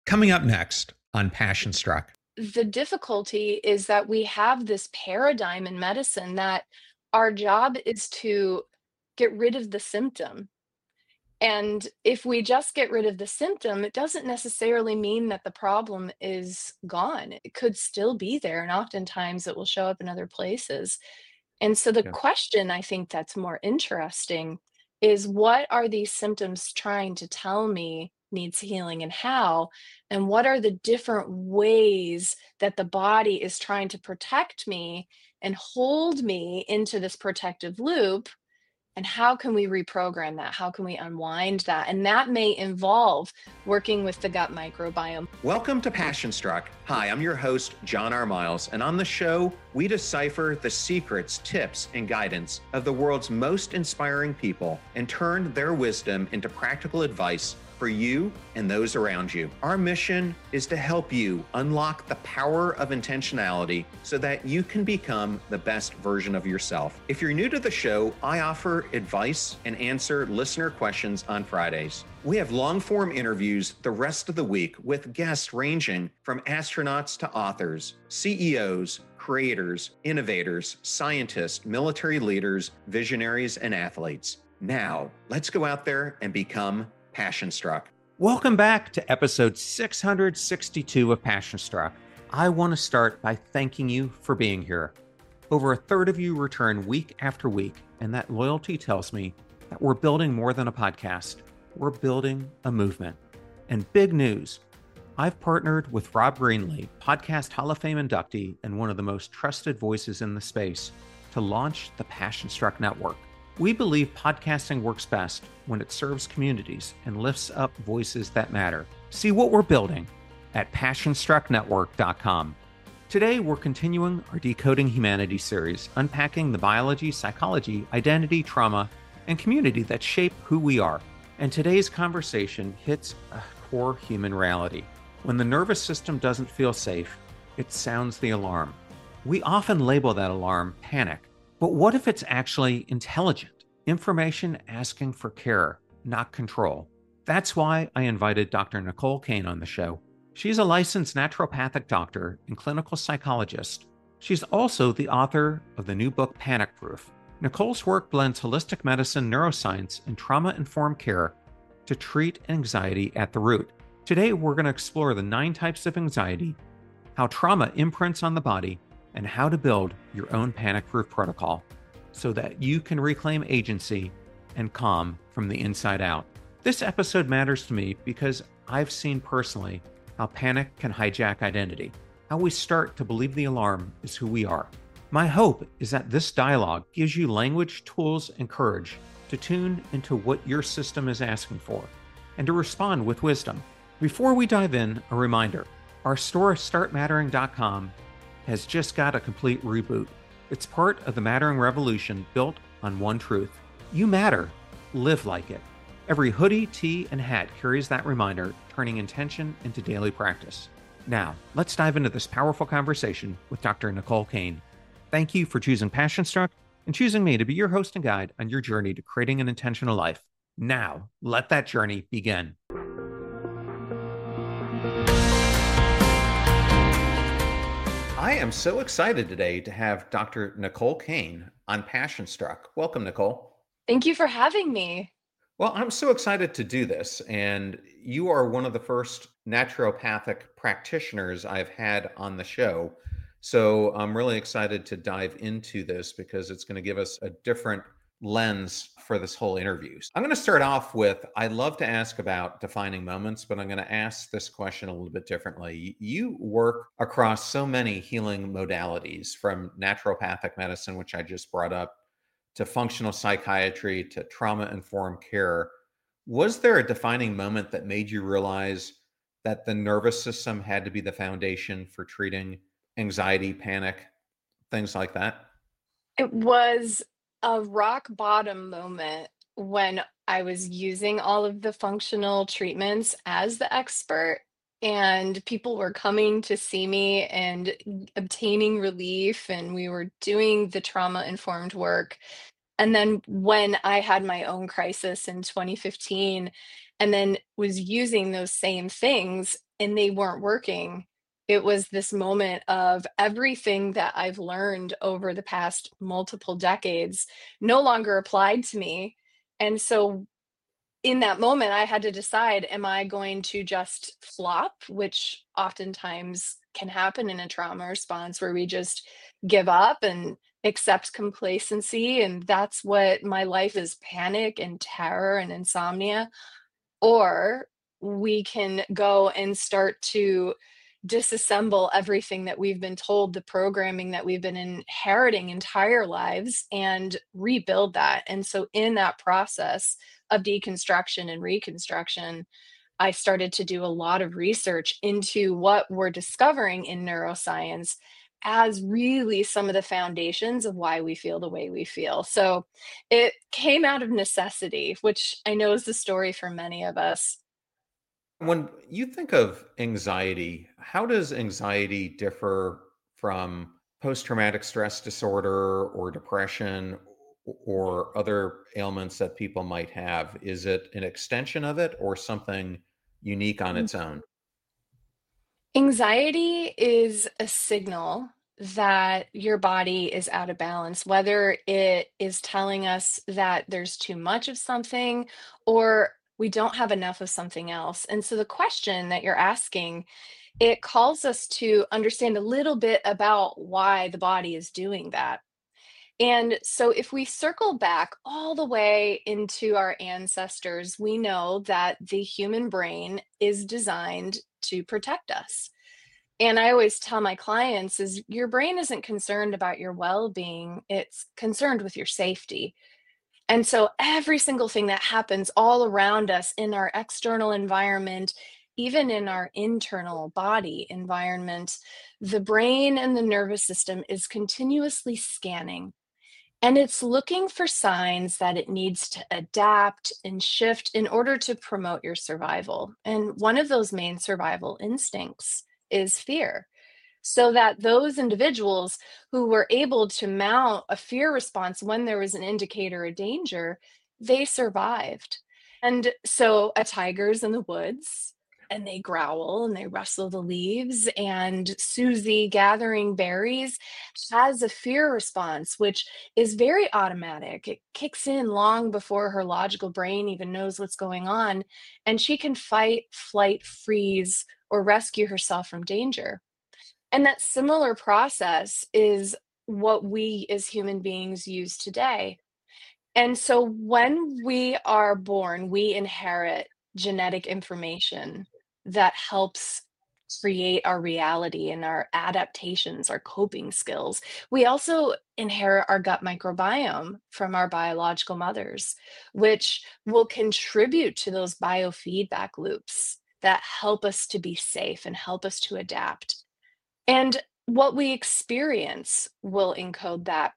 Coming up next on Passion Struck. The difficulty is that we have this paradigm in medicine that our job is to get rid of the symptom. And if we just get rid of the symptom, it doesn't necessarily mean that the problem is gone. It could still be there, and oftentimes it will show up in other places. And so the Yeah. question I think that's more interesting is, what are these symptoms trying to tell me needs healing and how? And what are the different ways that the body is trying to protect me and hold me into this protective loop? And how can we reprogram that? How can we unwind that? And that may involve working with the gut microbiome. Welcome to Passion Struck. Hi, I'm your host, John R. Miles, and on the show, we decipher the secrets, tips, and guidance of the world's most inspiring people and turn their wisdom into practical advice for you and those around you. Our mission is to help you unlock the power of intentionality so that you can become the best version of yourself. If you're new to the show, I offer advice and answer listener questions on Fridays. We have long-form interviews the rest of the week with guests ranging from astronauts to authors, CEOs, creators, innovators, scientists, military leaders, visionaries, and athletes. Now, let's go out there and become Passion Struck. Welcome back to episode 662 of Passion Struck. I want to start by thanking you for being here. Over a third of you return week after week, and that loyalty tells me that we're building more than a podcast. We're building a movement. And big news, I've partnered with Rob Greenlee, Podcast Hall of Fame inductee and one of the most trusted voices in the space, to launch the Passion Struck Network. We believe podcasting works best when it serves communities and lifts up voices that matter. See what we're building at passionstrucknetwork.com. Today, we're continuing our Decoding Humanity series, unpacking the biology, psychology, identity, trauma, and community that shape who we are. And today's conversation hits a core human reality. When the nervous system doesn't feel safe, it sounds the alarm. We often label that alarm panic. But what if it's actually intelligent? Information asking for care, not control. That's why I invited Dr. Nicole Cain on the show. She's a licensed naturopathic doctor and clinical psychologist. She's also the author of the new book, Panic Proof. Nicole's work blends holistic medicine, neuroscience, and trauma-informed care to treat anxiety at the root. Today, we're going to explore the 9 types of anxiety, how trauma imprints on the body, and how to build your own panic-proof protocol so that you can reclaim agency and calm from the inside out. This episode matters to me because I've seen personally how panic can hijack identity, how we start to believe the alarm is who we are. My hope is that this dialogue gives you language, tools, and courage to tune into what your system is asking for and to respond with wisdom. Before we dive in, a reminder, our store, startmattering.com, has just got a complete reboot. It's part of the Mattering Revolution built on one truth. You matter. Live like it. Every hoodie, tee, and hat carries that reminder, turning intention into daily practice. Now, let's dive into this powerful conversation with Dr. Nicole Cain. Thank you for choosing Passion Struck and choosing me to be your host and guide on your journey to creating an intentional life. Now, let that journey begin. I am so excited today to have Dr. Nicole Cain on Passion Struck. Welcome, Nicole. Thank you for having me. Well, I'm so excited to do this, and you are one of the first naturopathic practitioners I've had on the show. So I'm really excited to dive into this because it's going to give us a different lens for this whole interview. I'm going to start off with, I love to ask about defining moments, but I'm going to ask this question a little bit differently. You work across so many healing modalities, from naturopathic medicine, which I just brought up, to functional psychiatry, to trauma-informed care. Was there a defining moment that made you realize that the nervous system had to be the foundation for treating anxiety, panic, things like that? It was a rock bottom moment when I was using all of the functional treatments as the expert, and people were coming to see me and obtaining relief, and we were doing the trauma informed work. And then when I had my own crisis in 2015 and then was using those same things, and they weren't working, it was this moment of everything that I've learned over the past multiple decades no longer applied to me. And so in that moment, I had to decide, am I going to just flop, which oftentimes can happen in a trauma response where we just give up and accept complacency. And that's what my life is, panic and terror and insomnia. Or we can go and start to disassemble everything that we've been told, the programming that we've been inheriting entire lives, and rebuild that. And so, in that process of deconstruction and reconstruction, I started to do a lot of research into what we're discovering in neuroscience as really some of the foundations of why we feel the way we feel. So it came out of necessity, which I know is the story for many of us. When you think of anxiety, how does anxiety differ from post traumatic stress disorder or depression or other ailments that people might have? Is it an extension of it or something unique on its own? Anxiety is a signal that your body is out of balance, whether it is telling us that there's too much of something or we don't have enough of something else. And so the question that you're asking, it calls us to understand a little bit about why the body is doing that. And so, if we circle back all the way into our ancestors, we know that the human brain is designed to protect us. And I always tell my clients is your brain isn't concerned about your well-being, it's concerned with your safety. And so every single thing that happens all around us in our external environment, even in our internal body environment, the brain and the nervous system is continuously scanning, and it's looking for signs that it needs to adapt and shift in order to promote your survival. And one of those main survival instincts is fear. So that those individuals who were able to mount a fear response when there was an indicator of danger, they survived. And so a tiger's in the woods and they growl and they rustle the leaves, and Susie gathering berries has a fear response, which is very automatic. It kicks in long before her logical brain even knows what's going on, and she can fight, flight, freeze, or rescue herself from danger. And that similar process is what we as human beings use today. And so when we are born, we inherit genetic information that helps create our reality and our adaptations, our coping skills. We also inherit our gut microbiome from our biological mothers, which will contribute to those biofeedback loops that help us to be safe and help us to adapt. And what we experience will encode that.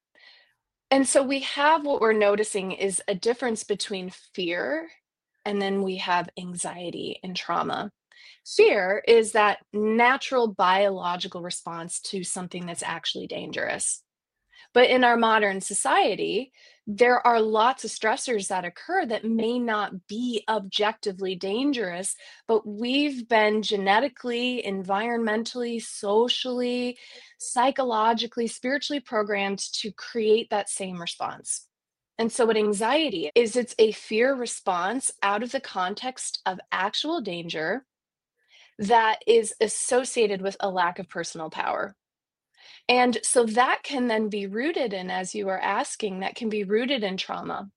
And so we have what we're noticing is a difference between fear and then we have anxiety and trauma. Fear is that natural biological response to something that's actually dangerous. But in our modern society, there are lots of stressors that occur that may not be objectively dangerous, but we've been genetically, environmentally, socially, psychologically, spiritually programmed to create that same response. And so, what anxiety is, it's a fear response out of the context of actual danger that is associated with a lack of personal power. And so that can then be rooted in, as you are asking, that can be rooted in trauma.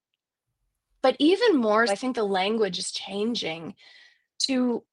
But even more, I think the language is changing to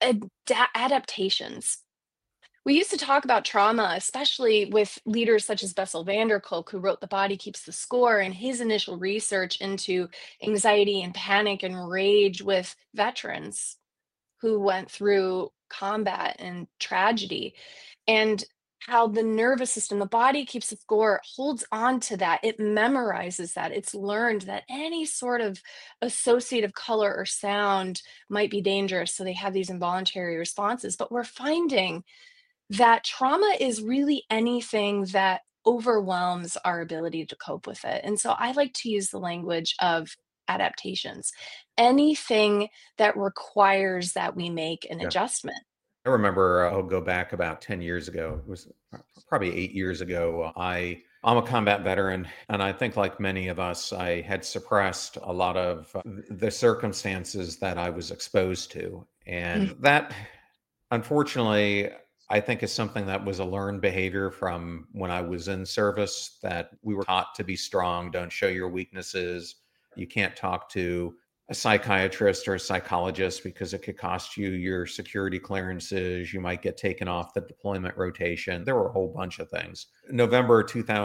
adaptations. We used to talk about trauma, especially with leaders such as Bessel van der Kolk, who wrote The Body Keeps the Score, and his initial research into anxiety and panic and rage with veterans who went through combat and tragedy, and how the nervous system, the body keeps a score, holds on to that. It memorizes that. It's learned that any sort of associative color or sound might be dangerous. So they have these involuntary responses. But we're finding that trauma is really anything that overwhelms our ability to cope with it. And so I like to use the language of adaptations, anything that requires that we make an Yeah. adjustment. I remember I'll go back about 10 years ago. It was probably 8 years ago. I'm a combat veteran, and I think, like many of us, I had suppressed a lot of the circumstances that I was exposed to. Mm. And that, unfortunately, I think is something that was a learned behavior from when I was in service, that we were taught to be strong, don't show your weaknesses. You can't talk to a psychiatrist or a psychologist because it could cost you your security clearances. You might get taken off the deployment rotation. There were a whole bunch of things. November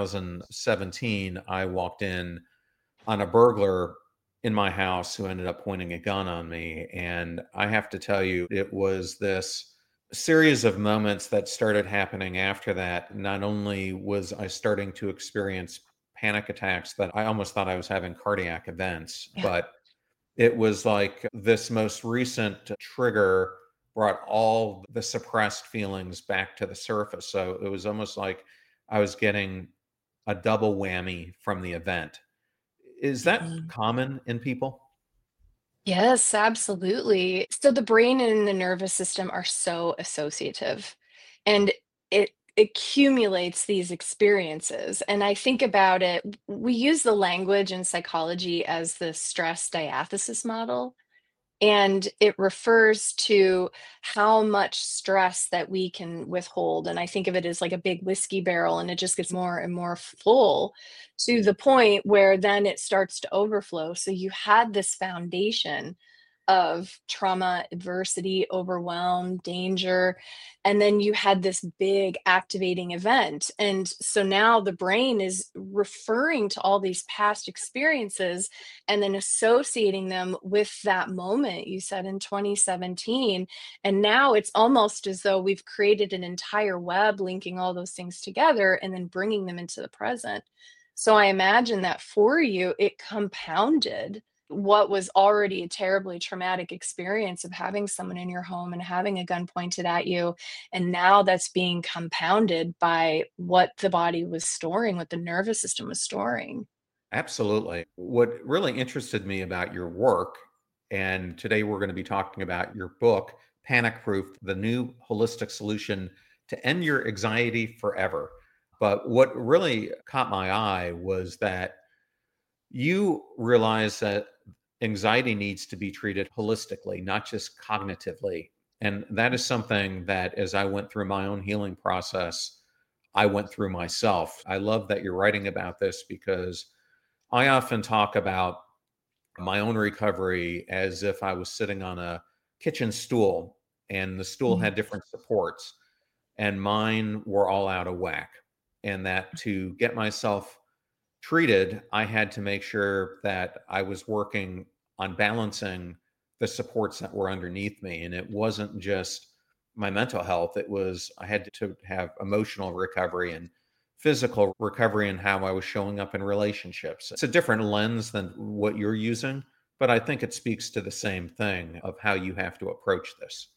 2017, I walked in on a burglar in my house who ended up pointing a gun on me. And I have to tell you, it was this series of moments that started happening after that. Not only was I starting to experience panic attacks that I almost thought I was having cardiac events, Yeah. but it was like this most recent trigger brought all the suppressed feelings back to the surface. So it was almost like I was getting a double whammy from the event. Is that Mhm. common in people? Yes, absolutely. So the brain and the nervous system are so associative, and it accumulates these experiences. And I think about it, we use the language in psychology as the stress diathesis model. And it refers to how much stress that we can withhold. And I think of it as like a big whiskey barrel, and it just gets more and more full to the point where then it starts to overflow. So you had this foundation of trauma, adversity, overwhelm, danger, and then you had this big activating event. And so now the brain is referring to all these past experiences and then associating them with that moment you said in 2017. And now it's almost as though we've created an entire web linking all those things together and then bringing them into the present. So I imagine that for you, it compounded what was already a terribly traumatic experience of having someone in your home and having a gun pointed at you. And now that's being compounded by what the body was storing, what the nervous system was storing. Absolutely. What really interested me about your work, and today we're going to be talking about your book, Panic Proof, the new holistic solution to end your anxiety forever. But what really caught my eye was that you realize that anxiety needs to be treated holistically, not just cognitively. And that is something that, as I went through my own healing process, I went through myself. I love that you're writing about this because I often talk about my own recovery as if I was sitting on a kitchen stool and the stool Mm. had different supports and mine were all out of whack. And that to get myself treated, I had to make sure that I was working on balancing the supports that were underneath me. And it wasn't just my mental health, it was I had to have emotional recovery and physical recovery and how I was showing up in relationships. It's a different lens than what you're using, but I think it speaks to the same thing of how you have to approach this.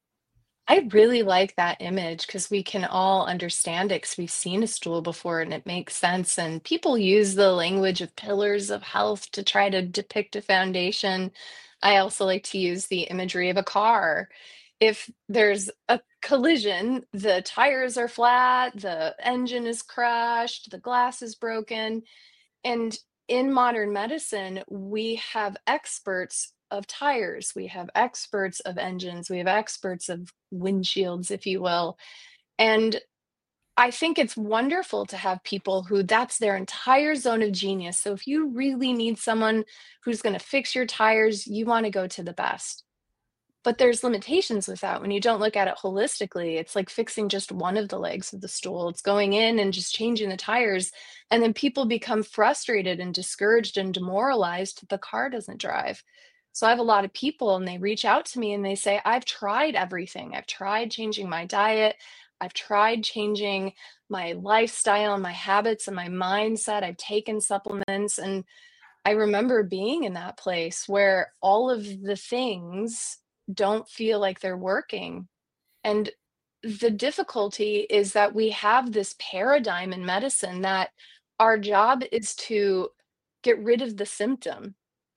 I really like that image because we can all understand it because we've seen a stool before and it makes sense. And people use the language of pillars of health to try to depict a foundation. I also like to use the imagery of a car. If there's a collision, the tires are flat, the engine is crashed, the glass is broken, and in modern medicine, we have experts of tires, we have experts of engines, we have experts of windshields, if you will. And I think it's wonderful to have people who that's their entire zone of genius. So if you really need someone who's going to fix your tires, you want to go to the best. But there's limitations with that when you don't look at it holistically. It's like fixing just one of the legs of the stool. It's going in and just changing the tires, and then people become frustrated and discouraged and demoralized that the car doesn't drive. So I have a lot of people and they reach out to me and they say, "I've tried everything. I've tried changing my diet. I've tried changing my lifestyle and my habits and my mindset. I've taken supplements." And I remember being in that place where all of the things don't feel like they're working. And the difficulty is that we have this paradigm in medicine that our job is to get rid of the symptom.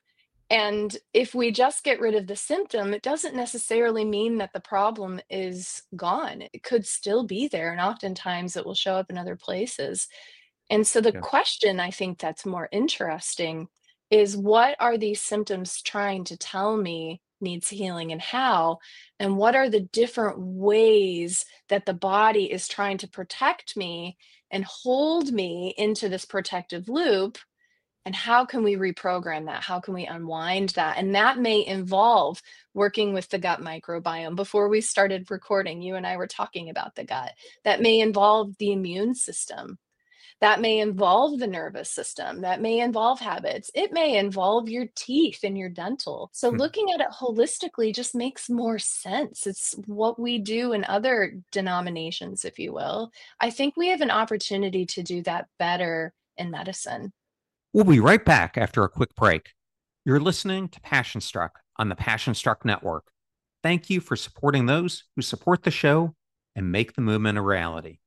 And if we just get rid of the symptom, it doesn't necessarily mean that the problem is gone. It could still be there, and oftentimes it will show up in other places. And so the Yeah. question I think that's more interesting is what are these symptoms trying to tell me needs healing and how? And what are the different ways that the body is trying to protect me and hold me into this protective loop? And how can we reprogram that? How can we unwind that? And that may involve working with the gut microbiome. Before we started recording, you and I were talking about the gut. That may involve the immune system. That may involve the nervous system. That may involve habits. It may involve your teeth and your dental. So looking at it holistically just makes more sense. It's what we do in other denominations, if you will. I think we have an opportunity to do that better in medicine. We'll be right back after a quick break. You're listening to Passion Struck on the Passion Struck Network. Thank you for supporting those who support the show and make the movement a reality.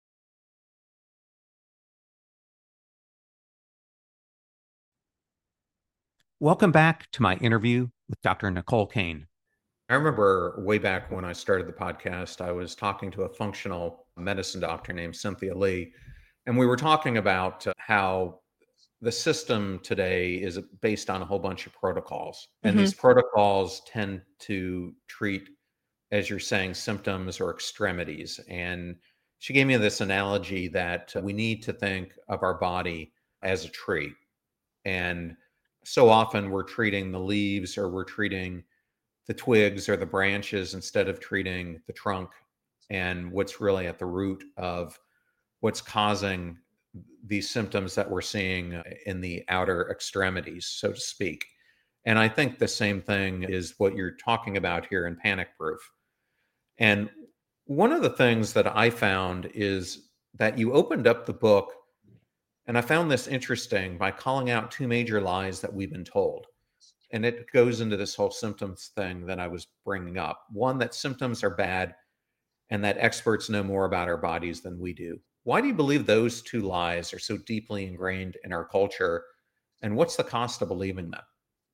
Welcome back to my interview with Dr. Nicole Cain. I remember way back when I started the podcast, I was talking to a functional medicine doctor named Cynthia Lee, and we were talking about how the system today is based on a whole bunch of protocols. And these protocols tend to treat, as you're saying, symptoms or extremities. And she gave me this analogy that we need to think of our body as a tree. And so often we're treating the leaves or we're treating the twigs or the branches instead of treating the trunk and what's really at the root of what's causing these symptoms that we're seeing in the outer extremities, so to speak. And I think the same thing is what you're talking about here in Panic Proof. And one of the things that I found is that you opened up the book, and I found this interesting by calling out two major lies that we've been told. And it goes into this whole symptoms thing that I was bringing up. One, that symptoms are bad and that experts know more about our bodies than we do. Why do you believe those two lies are so deeply ingrained in our culture? And what's the cost of believing them?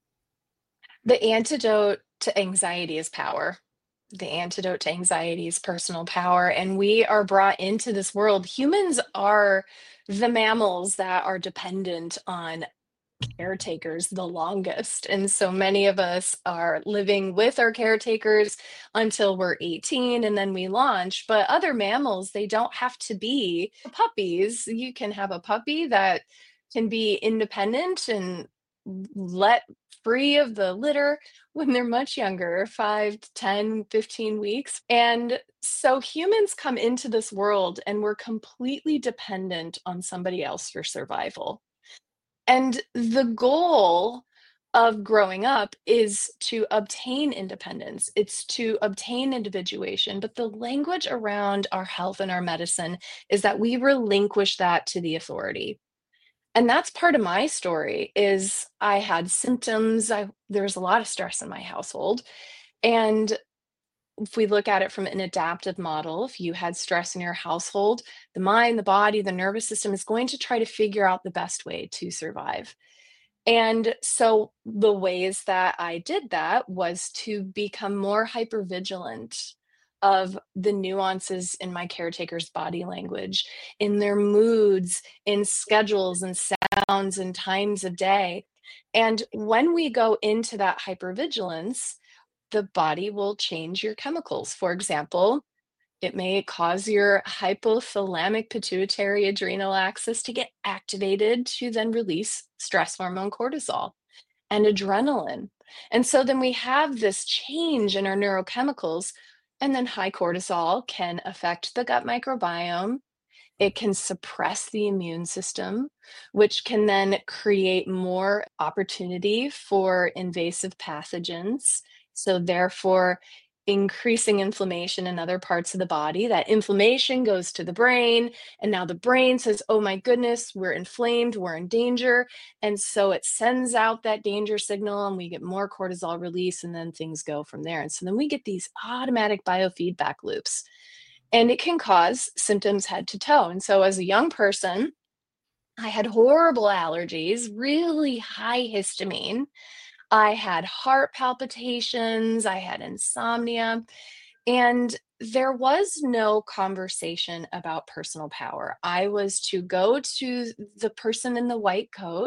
The antidote to anxiety is power. The antidote to anxiety is personal power. And we are brought into this world. Humans are the mammals that are dependent on caretakers the longest. And so many of us are living with our caretakers until we're 18 and then we launch. But other mammals, they don't have to be puppies. You can have a puppy that can be independent and let free of the litter when they're much younger, 5 to 10, 15 weeks. And so humans come into this world and we're completely dependent on somebody else for survival. And the goal of growing up is to obtain independence. It's to obtain individuation. But the language around our health and our medicine is that we relinquish that to the authority. And that's part of my story is I had symptoms. There was a lot of stress in my household. And if we look at it from an adaptive model, if you had stress in your household, the mind, the body, the nervous system is going to try to figure out the best way to survive. And so the ways that I did that was to become more hypervigilant of the nuances in my caretaker's body language, in their moods, in schedules and sounds and times of day. And when we go into that hypervigilance, the body will change your chemicals. For example, it may cause your hypothalamic pituitary adrenal axis to get activated to then release stress hormone cortisol and adrenaline. And so then we have this change in our neurochemicals, and then high cortisol can affect the gut microbiome. It can suppress the immune system, which can then create more opportunity for invasive pathogens. So, therefore, increasing inflammation in other parts of the body. That inflammation goes to the brain, and now the brain says, oh my goodness, we're inflamed, we're in danger. And so it sends out that danger signal, and we get more cortisol release, and then things go from there. And so then we get these automatic biofeedback loops, and it can cause symptoms head to toe. And so, as a young person, I had horrible allergies, really high histamine. I had heart palpitations, I had insomnia, and there was no conversation about personal power. I was to go to the person in the white coat,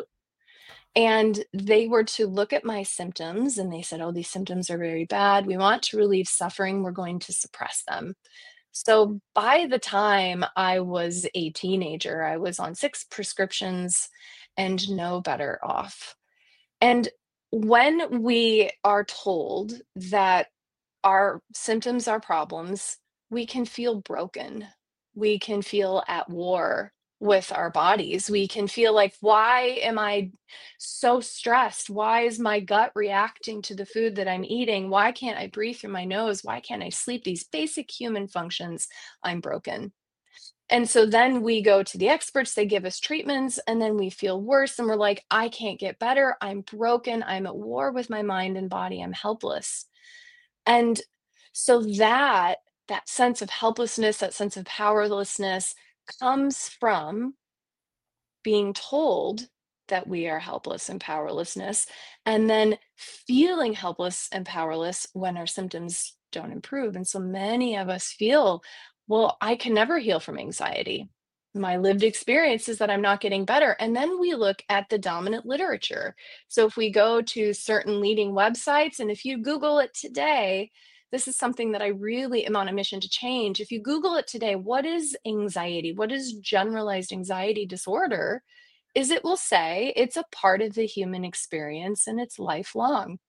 and they were to look at my symptoms, and they said, "Oh, these symptoms are very bad. We want to relieve suffering. We're going to suppress them." So by the time I was a teenager, I was on 6 prescriptions and no better off. And when we are told that our symptoms are problems, we can feel broken. We can feel at war with our bodies. We can feel like, why am I so stressed? Why is my gut reacting to the food that I'm eating? Why can't I breathe through my nose? Why can't I sleep? These basic human functions, I'm broken. And so then we go to the experts, they give us treatments, and then we feel worse. And we're like, I can't get better. I'm broken. I'm at war with my mind and body. I'm helpless. And so that sense of helplessness, that sense of powerlessness comes from being told that we are helpless and powerlessness, and then feeling helpless and powerless when our symptoms don't improve. And so many of us feel, well, I can never heal from anxiety. My lived experience is that I'm not getting better. And then we look at the dominant literature. So if we go to certain leading websites, and if you Google it today, this is something that I really am on a mission to change. If you Google it today, what is anxiety? What is generalized anxiety disorder? Is it will say it's a part of the human experience and it's lifelong.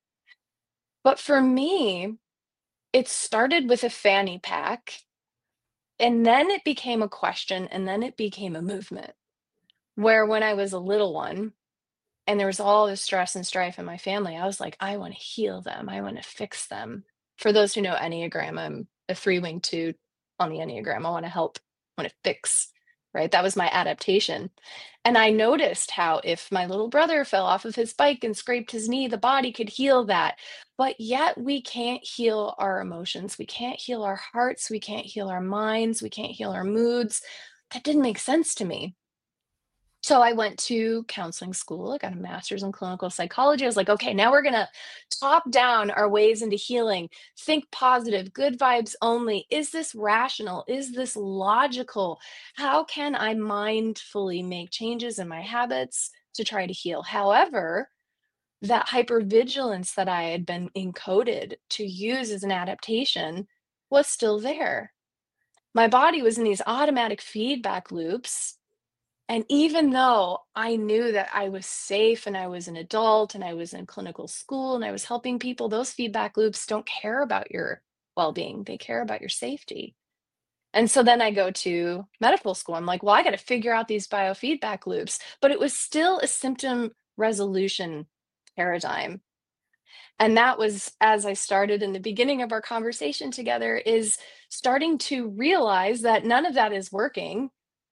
But for me, it started with a fanny pack, and then it became a question, and then it became a movement. Where when I was a little one, and there was all this stress and strife in my family, I was like, I want to heal them. I want to fix them. For those who know Enneagram, I'm a 3 wing 2 on the Enneagram. I want to help, I want to fix, right? That was my adaptation. And I noticed how if my little brother fell off of his bike and scraped his knee, the body could heal that. But yet we can't heal our emotions. We can't heal our hearts. We can't heal our minds. We can't heal our moods. That didn't make sense to me. So I went to counseling school. I got a master's in clinical psychology. I was like, okay, now we're going to top down our ways into healing. Think positive, good vibes only. Is this rational? Is this logical? How can I mindfully make changes in my habits to try to heal? However, that hypervigilance that I had been encoded to use as an adaptation was still there. My body was in these automatic feedback loops, and even though I knew that I was safe and I was an adult and I was in clinical school and I was helping people, those feedback loops don't care about your well being, they care about your safety. And so then I go to medical school. I'm like, well, I got to figure out these biofeedback loops. But it was still a symptom resolution paradigm. And that was, as I started in the beginning of our conversation together, is starting to realize that none of that is working,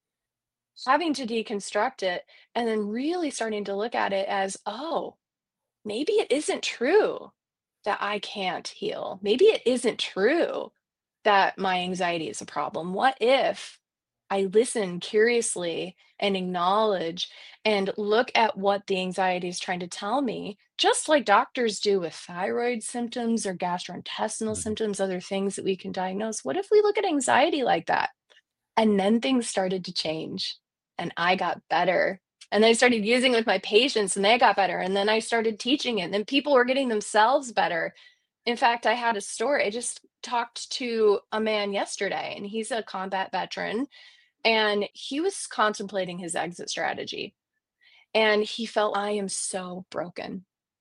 having to deconstruct it, and then really starting to look at it as, oh, maybe it isn't true that I can't heal. Maybe it isn't true that my anxiety is a problem. What if I listen curiously and acknowledge and look at what the anxiety is trying to tell me, just like doctors do with thyroid symptoms or gastrointestinal Mhm. symptoms, other things that we can diagnose? What if we look at anxiety like that? And then things started to change, and I got better. And I started using it with my patients, and they got better. And then I started teaching it, and then people were getting themselves better. In fact, I had a story. I just talked to a man yesterday, and he's a combat veteran, and he was contemplating his exit strategy. And he felt, I am so broken.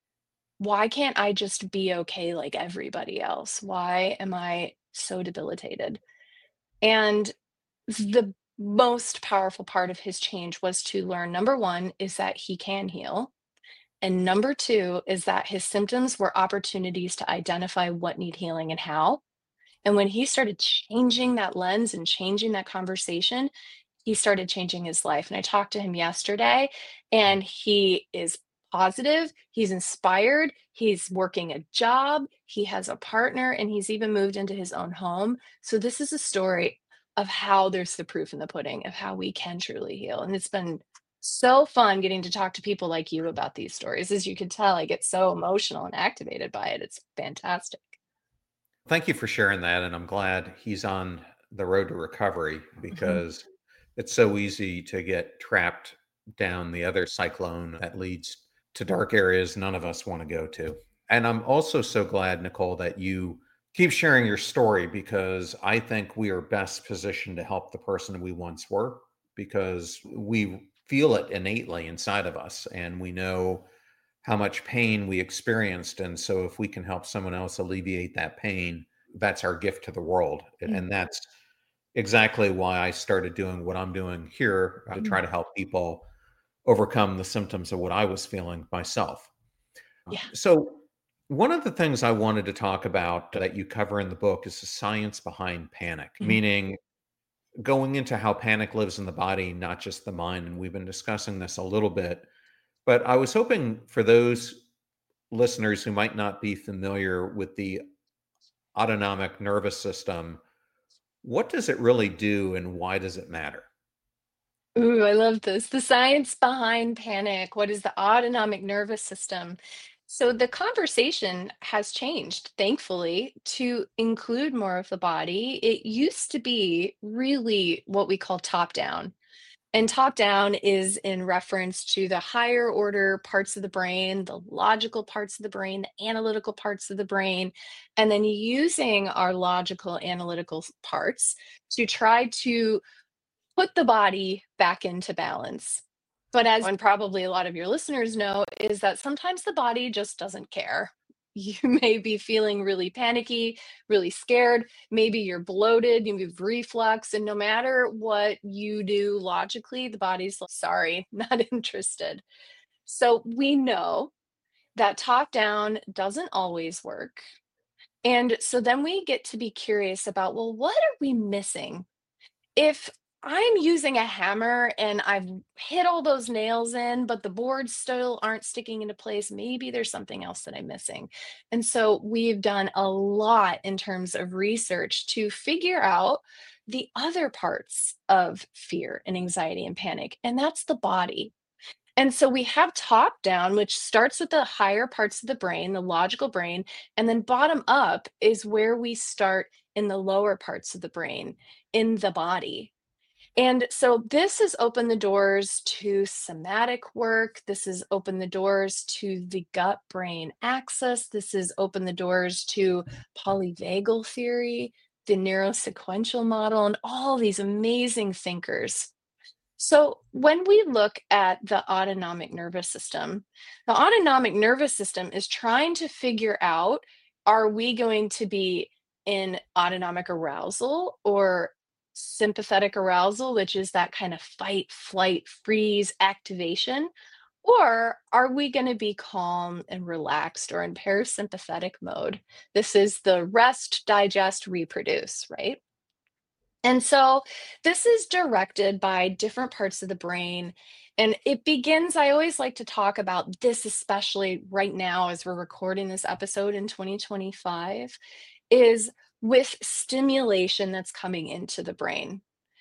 Why can't I just be okay like everybody else? Why am I so debilitated? And the most powerful part of his change was to learn, number 1 is that he can heal, and number 2 is that his symptoms were opportunities to identify what need healing and how. And when he started changing that lens and changing that conversation, he started changing his life. And I talked to him yesterday, and he is positive, he's inspired, he's working a job, he has a partner, and he's even moved into his own home. So this is a story of how there's the proof in the pudding of how we can truly heal. And it's been So fun getting to talk to people like you about these stories. As you can tell, I get so emotional and activated by it. It's fantastic. Thank you for sharing that. And I'm glad he's on the road to recovery Mhm. because it's so easy to get trapped down the other cyclone that leads to dark areas none of us want to go to. And I'm also so glad, Nicole, that you keep sharing your story because I think we are best positioned to help the person we once were because we feel it innately inside of us and we know how much pain we experienced. And so, if we can help someone else alleviate that pain, that's our gift to the world. And Mhm. that's exactly why I started doing what I'm doing here to try Mm. to help people overcome the symptoms of what I was feeling myself. Yeah. So, one of the things I wanted to talk about that you cover in the book is the science behind panic, Mhm. meaning going into how panic lives in the body, not just the mind. And we've been discussing this a little bit, but I was hoping for those listeners who might not be familiar with the autonomic nervous system, what does it really do and why does it matter? Ooh, I love this. The science behind panic. What is the autonomic nervous system? So the conversation has changed, thankfully, to include more of the body. It used to be really what we call top down. And top down is in reference to the higher order parts of the brain, the logical parts of the brain, the analytical parts of the brain, and then using our logical analytical parts to try to put the body back into balance. But as and probably a lot of your listeners know, is that sometimes the body just doesn't care. You may be feeling really panicky, really scared. Maybe you're bloated, you have reflux, and no matter what you do logically, the body's like, sorry, not interested. So we know that top down doesn't always work. And so then we get to be curious about, well, what are we missing? If I'm using a hammer and I've hit all those nails in, but the boards still aren't sticking into place, maybe there's something else that I'm missing. And so we've done a lot in terms of research to figure out the other parts of fear and anxiety and panic, and that's the body. And so we have top down, which starts with the higher parts of the brain, the logical brain, and then bottom up is where we start in the lower parts of the brain, in the body. And so this has opened the doors to somatic work. This has opened the doors to the gut brain axis. This has opened the doors to polyvagal theory, the neurosequential model, and all these amazing thinkers. So, when we look at the autonomic nervous system, the autonomic nervous system is trying to figure out, are we going to be in autonomic arousal or sympathetic arousal, which is that kind of fight, flight, freeze activation? Or are we going to be calm and relaxed or in parasympathetic mode? This is the rest, digest, reproduce, right? And so this is directed by different parts of the brain. And it begins, I always like to talk about this, especially right now as we're recording this episode in 2025, is with stimulation that's coming into the brain.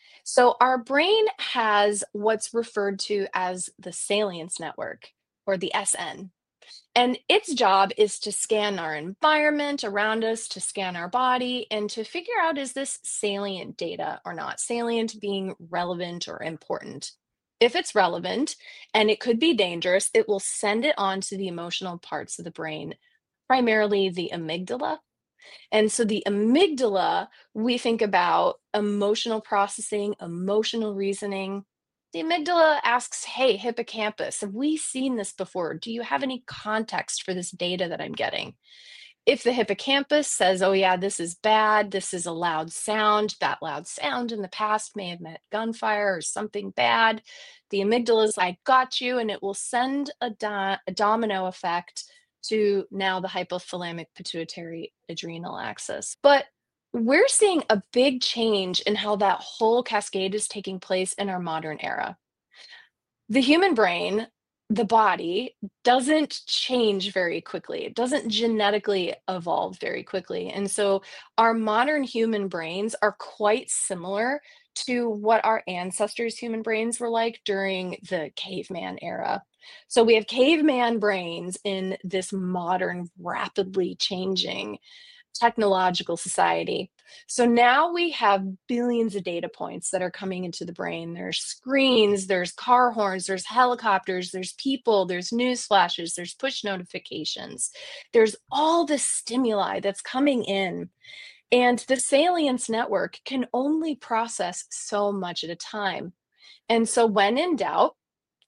So our brain has what's referred to as the salience network or the SN. And its job is to scan our environment around us, to scan our body, and to figure out, is this salient data or not? Salient being relevant or important. If it's relevant and it could be dangerous, it will send it on to the emotional parts of the brain, primarily the amygdala. And so the amygdala, we think about emotional processing, emotional reasoning. The amygdala asks, hey, hippocampus, have we seen this before? Do you have any context for this data that I'm getting? If the hippocampus says, oh, yeah, this is bad, this is a loud sound, that loud sound in the past may have meant gunfire or something bad, the amygdala is like, got you, and it will send a domino effect to now the hypothalamic pituitary adrenal axis. But we're seeing a big change in how that whole cascade is taking place in our modern era. The human brain the body doesn't change very quickly. It doesn't genetically evolve very quickly. And so our modern human brains are quite similar to what our ancestors' human brains were like during the caveman era. So we have caveman brains in this modern, rapidly changing technological society. So now we have billions of data points that are coming into the brain. There's screens, there's car horns, there's helicopters, there's people, there's news flashes, there's push notifications. There's all this stimuli that's coming in. And the salience network can only process so much at a time. And so when in doubt,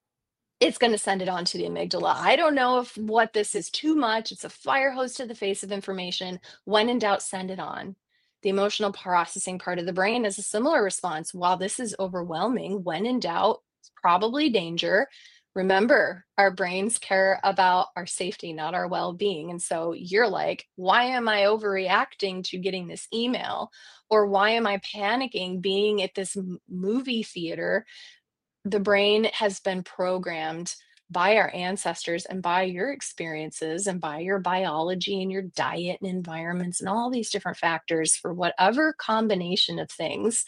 it's going to send it on to the amygdala. I don't know if what this is too much. It's a fire hose to the face of information. When in doubt, send it on. The emotional processing part of the brain is a similar response. While this is overwhelming, when in doubt, it's probably danger. Remember, our brains care about our safety, not our well being. And so you're like, why am I overreacting to getting this email? Or why am I panicking being at this movie theater? The brain has been programmed by our ancestors and by your experiences and by your biology and your diet and environments and all these different factors for whatever combination of things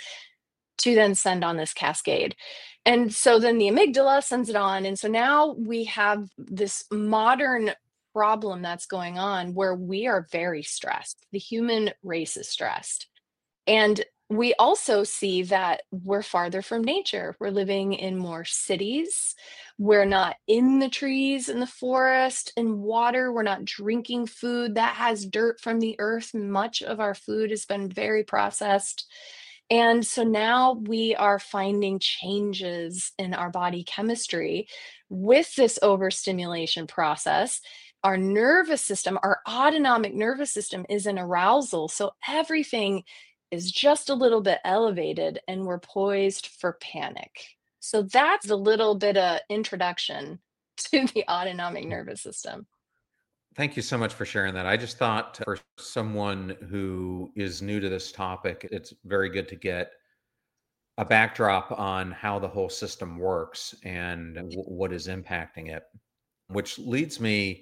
to then send on this cascade. And so then the amygdala sends it on. And so now we have this modern problem that's going on where we are very stressed. The human race is stressed. And we also see that we're farther from nature. We're living in more cities. We're not in the trees, in the forest, in water. We're not drinking food that has dirt from the earth. Much of our food has been very processed. And so now we are finding changes in our body chemistry with this overstimulation process. Our nervous system, our autonomic nervous system is in arousal. So everything is just a little bit elevated and we're poised for panic. So that's a little bit of introduction to the autonomic nervous system. Thank you so much for sharing that. I just thought for someone who is new to this topic, it's very good to get a backdrop on how the whole system works and what is impacting it, which leads me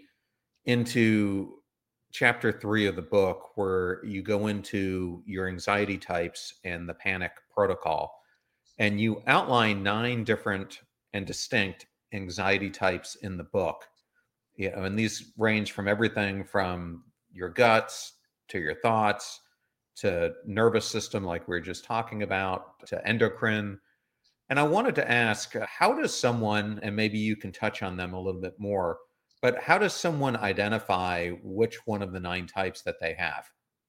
into chapter 3 of the book, where you go into your anxiety types and the panic protocol. And you outline 9 different and distinct anxiety types in the book. And these range from everything from your guts to your thoughts to nervous system, like we were just talking about, to endocrine. And I wanted to ask, how does someone, and maybe you can touch on them a little bit more, but how does someone identify which one of the 9 types that they have?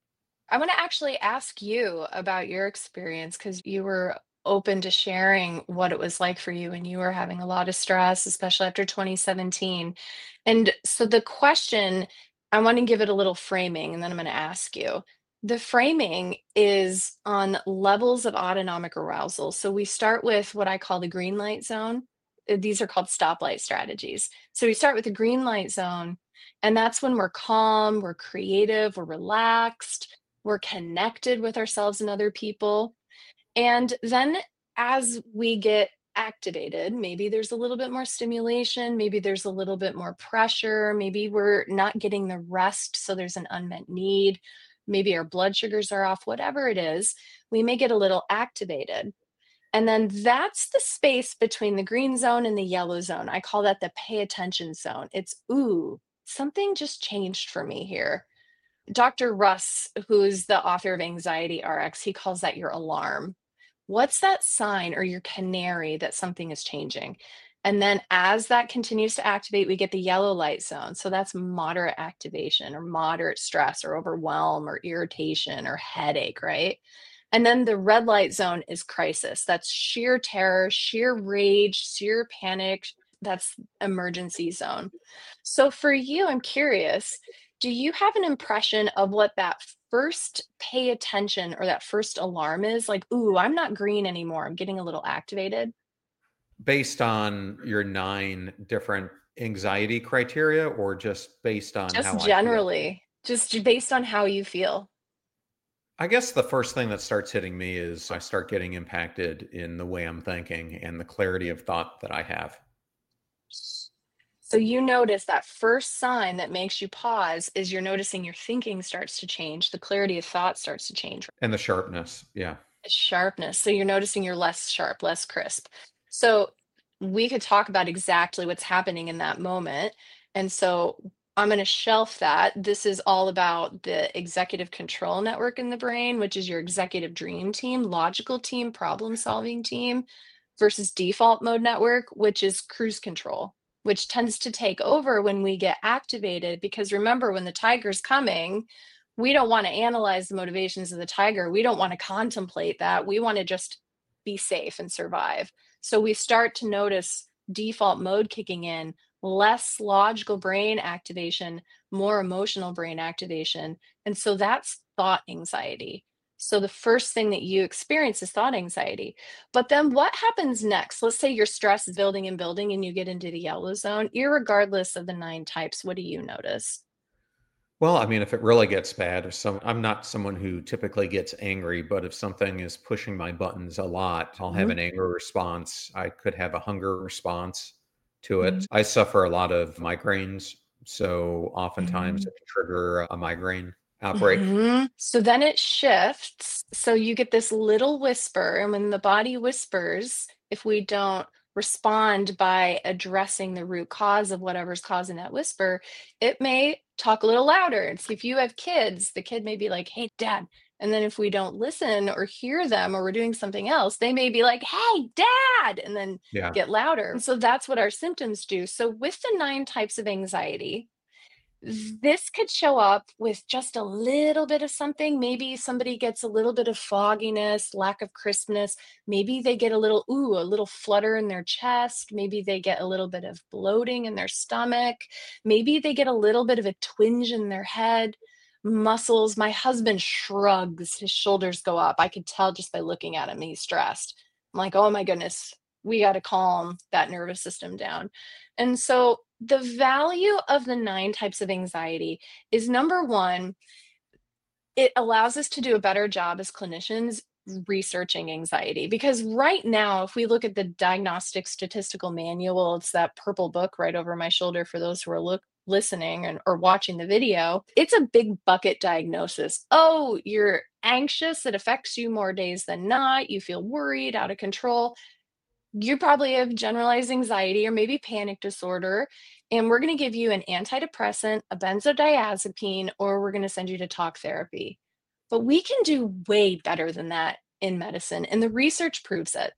I want to actually ask you about your experience because you were open to sharing what it was like for you and you were having a lot of stress, especially after 2017. And so the question, I want to give it a little framing and then I'm going to ask you. The framing is on levels of autonomic arousal. So we start with what I call the green light zone. These are called stoplight strategies. So we start with the green light zone, and that's when we're calm, we're creative, we're relaxed, we're connected with ourselves and other people. And then as we get activated, maybe there's a little bit more stimulation, maybe there's a little bit more pressure, maybe we're not getting the rest, so there's an unmet need, maybe our blood sugars are off, whatever it is, we may get a little activated. And then that's the space between the green zone and the yellow zone. I call that the pay attention zone. It's, ooh, something just changed for me here. Dr. Russ, who's the author of Anxiety RX, he calls that your alarm. What's that sign or your canary that something is changing? And then as that continues to activate, we get the yellow light zone. So that's moderate activation or moderate stress or overwhelm or irritation or headache, right? And then the red light zone is crisis. That's sheer terror, sheer rage, sheer panic. That's emergency zone. So for you, I'm curious, do you have an impression of what that first pay attention or that first alarm is? Like, ooh, I'm not green anymore. I'm getting a little activated. Based on your 9 different anxiety criteria, or just based on how Just I feel? generally, just based on how you feel. I guess the first thing that starts hitting me is I start getting impacted in the way I'm thinking and the clarity of thought that I have. So you notice that first sign that makes you pause is you're noticing your thinking starts to change, the clarity of thought starts to change, And the sharpness. Yeah. sharpness. So you're noticing you're less sharp, less crisp. So we could talk about exactly what's happening in that moment. And so I'm going to shelf that. This is all about the executive control network in the brain, which is your executive dream team, logical team, problem solving team, versus default mode network, which is cruise control, which tends to take over when we get activated. Because remember, when the tiger's coming, we don't want to analyze the motivations of the tiger. We don't want to contemplate that. We want to just be safe and survive. So we start to notice default mode kicking in, less logical brain activation, more emotional brain activation. And so that's thought anxiety. So the first thing that you experience is thought anxiety. But then what happens next? Let's say your stress is building and building and you get into the yellow zone, irregardless of the 9 types. What do you notice? Well, I mean, if it really gets bad, or I'm not someone who typically gets angry, but if something is pushing my buttons a lot, I'll have an anger response. I could have a hunger response to it. I suffer a lot of migraines, so oftentimes Mhm. it can trigger a migraine outbreak. So then it shifts. So you get this little whisper, and when the body whispers, if we don't respond by addressing the root cause of whatever's causing that whisper, it may talk a little louder. It's if you have kids, the kid may be like, "Hey, dad." And then if we don't listen or hear them or we're doing something else, they may be like, "Hey, dad," and then Yeah. get louder. And so that's what our symptoms do. So with the 9 types of anxiety, this could show up with just a little bit of something. Maybe somebody gets a little bit of fogginess, lack of crispness. Maybe they get a little flutter in their chest. Maybe they get a little bit of bloating in their stomach. Maybe they get a little bit of a twinge in their head. Muscles. My husband shrugs, his shoulders go up. I could tell just by looking at him, he's stressed. I'm like, oh my goodness, we got to calm that nervous system down. And so the value of the 9 types of anxiety is number one, it allows us to do a better job as clinicians researching anxiety. Because right now, if we look at the diagnostic statistical manual, it's that purple book right over my shoulder for those who are listening or watching the video. It's a big bucket diagnosis. Oh, you're anxious. It affects you more days than not. You feel worried, out of control. You probably have generalized anxiety or maybe panic disorder, and we're going to give you an antidepressant, a benzodiazepine, or we're going to send you to talk therapy. But we can do way better than that in medicine, and the research proves it.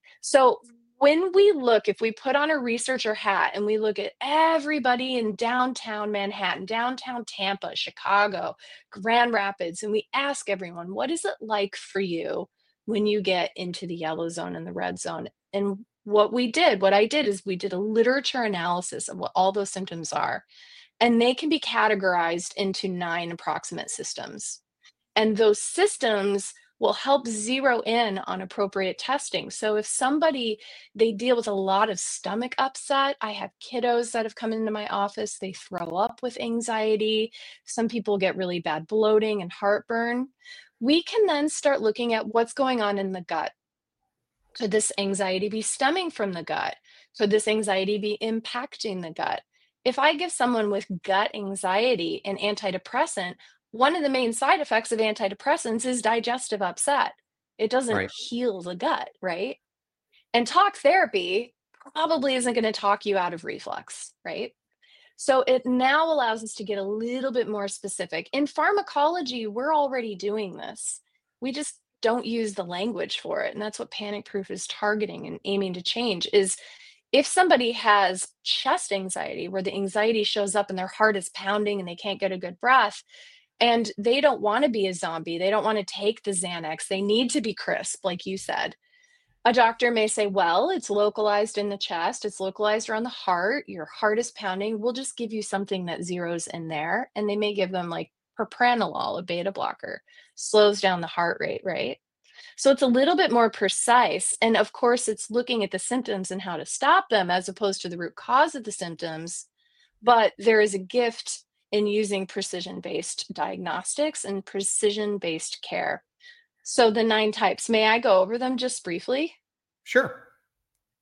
So when we look, if we put on a researcher hat and we look at everybody in downtown Manhattan, downtown Tampa, Chicago, Grand Rapids, and we ask everyone, what is it like for you when you get into the yellow zone and the red zone? And what I did is we did a literature analysis of what all those symptoms are, and they can be categorized into 9 approximate systems. And those systems will help zero in on appropriate testing. So if somebody they deal with a lot of stomach upset, I have kiddos that have come into my office, they throw up with anxiety. Some people get really bad bloating and heartburn. We can then start looking at what's going on in the gut. Could this anxiety be stemming from the gut? Could this anxiety be impacting the gut? If I give someone with gut anxiety an antidepressant, one of the main side effects of antidepressants is digestive upset. It doesn't Right. heal the gut, right? And talk therapy probably isn't going to talk you out of reflux, right? So it now allows us to get a little bit more specific. In pharmacology, we're already doing this. We just don't use the language for it. And that's what Panic Proof is targeting and aiming to change is if somebody has chest anxiety where the anxiety shows up and their heart is pounding and they can't get a good breath and they don't want to be a zombie, they don't want to take the Xanax, they need to be crisp, like you said. A doctor may say, well, it's localized in the chest, it's localized around the heart, your heart is pounding. We'll just give you something that zeroes in there. And they may give them like propranolol, a beta blocker, slows down the heart rate, right? So it's a little bit more precise. And of course, it's looking at the symptoms and how to stop them as opposed to the root cause of the symptoms. But there is a gift in using precision based diagnostics and precision based care. So the 9 types, may I go over them just briefly? Sure.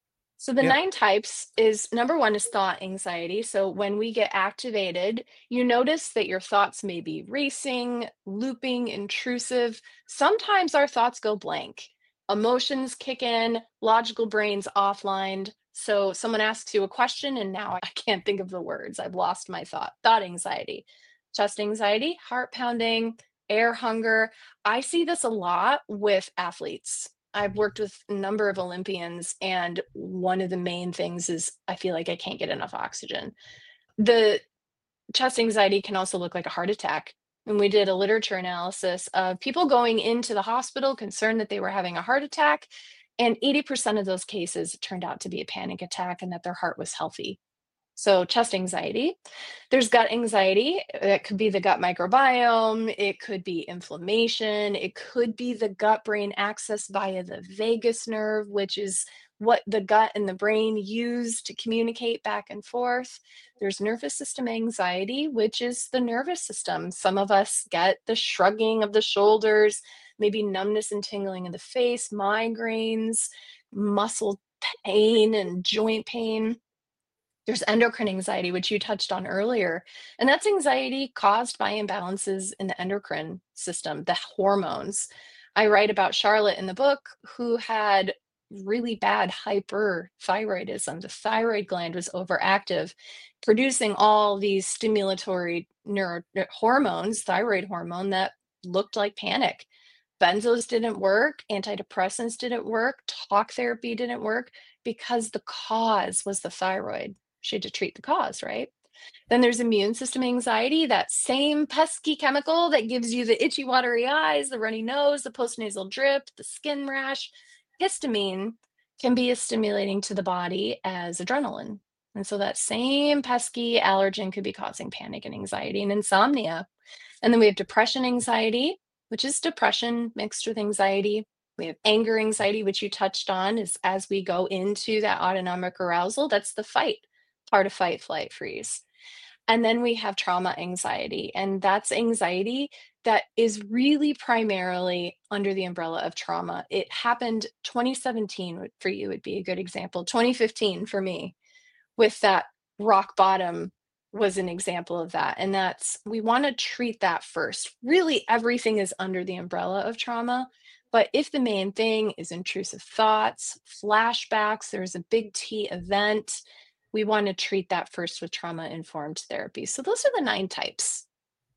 So the Yeah. 9 types is number 1 is thought anxiety. So when we get activated, you notice that your thoughts may be racing, looping, intrusive. Sometimes our thoughts go blank. Emotions kick in, logical brains offline. So someone asks you a question and now I can't think of the words. I've lost my thought. Thought anxiety. Chest anxiety, heart pounding, air hunger. I see this a lot with athletes. I've worked with a number of Olympians, and one of the main things is I feel like I can't get enough oxygen. The chest anxiety can also look like a heart attack. And we did a literature analysis of people going into the hospital concerned that they were having a heart attack. And 80% of those cases it turned out to be a panic attack and that their heart was healthy. So, chest anxiety. There's gut anxiety. That could be the gut microbiome. It could be inflammation. It could be the gut brain axis via the vagus nerve, which is what the gut and the brain use to communicate back and forth. There's nervous system anxiety, which is the nervous system. Some of us get the shrugging of the shoulders, maybe numbness and tingling in the face, migraines, muscle pain, and joint pain. There's endocrine anxiety, which you touched on earlier, and that's anxiety caused by imbalances in the endocrine system, the hormones. I write about Charlotte in the book who had really bad hyperthyroidism. The thyroid gland was overactive, producing all these stimulatory hormones, thyroid hormone that looked like panic. Benzos didn't work, antidepressants didn't work, talk therapy didn't work because the cause was the thyroid. She had to treat the cause, right? Then there's immune system anxiety, that same pesky chemical that gives you the itchy, watery eyes, the runny nose, the postnasal drip, the skin rash. Histamine can be as stimulating to the body as adrenaline. And so that same pesky allergen could be causing panic and anxiety and insomnia. And then we have depression anxiety, which is depression mixed with anxiety. We have anger anxiety, which you touched on, is as we go into that autonomic arousal, that's the fight part of fight, flight, freeze. And then we have trauma anxiety, and that's anxiety that is really primarily under the umbrella of trauma. It happened 2017 for you would be a good example. 2015 for me with that rock bottom was an example of that. And that's we want to treat that first. Really, everything is under the umbrella of trauma. But if the main thing is intrusive thoughts, flashbacks, there's a big T event, we want to treat that first with trauma informed therapy. So those are the 9 types.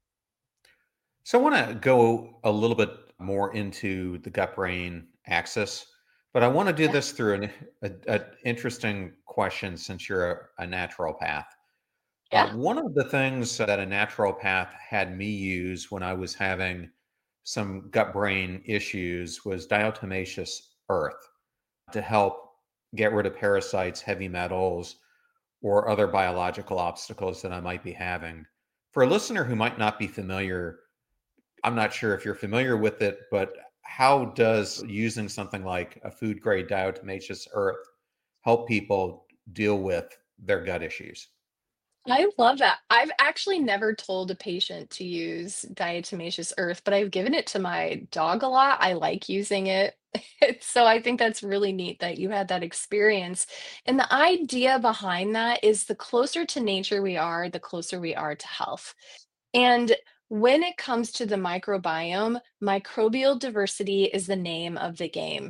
So I want to go a little bit more into the gut brain axis, but I want to do Yeah. this through a interesting question since you're a naturopath. Yeah. One of the things that a naturopath had me use when I was having some gut brain issues was diatomaceous earth to help get rid of parasites, heavy metals, or other biological obstacles that I might be having. For a listener who might not be familiar, I'm not sure if you're familiar with it, but how does using something like a food grade diatomaceous earth help people deal with their gut issues? I love that. I've actually never told a patient to use diatomaceous earth, but I've given it to my dog a lot. I like using it. So I think that's really neat that you had that experience. And the idea behind that is the closer to nature we are, the closer we are to health. And when it comes to the microbiome, microbial diversity is the name of the game.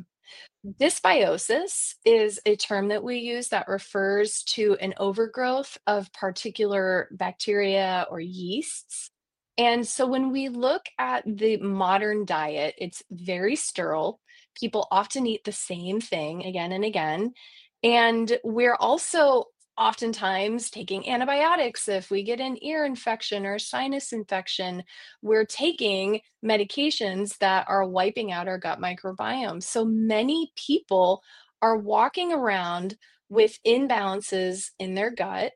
Dysbiosis is a term that we use that refers to an overgrowth of particular bacteria or yeasts. And so when we look at the modern diet, it's very sterile. People often eat the same thing again and again. And we're also oftentimes taking antibiotics if we get an ear infection or sinus infection. We're taking medications that are wiping out our gut microbiome. So many people are walking around with imbalances in their gut,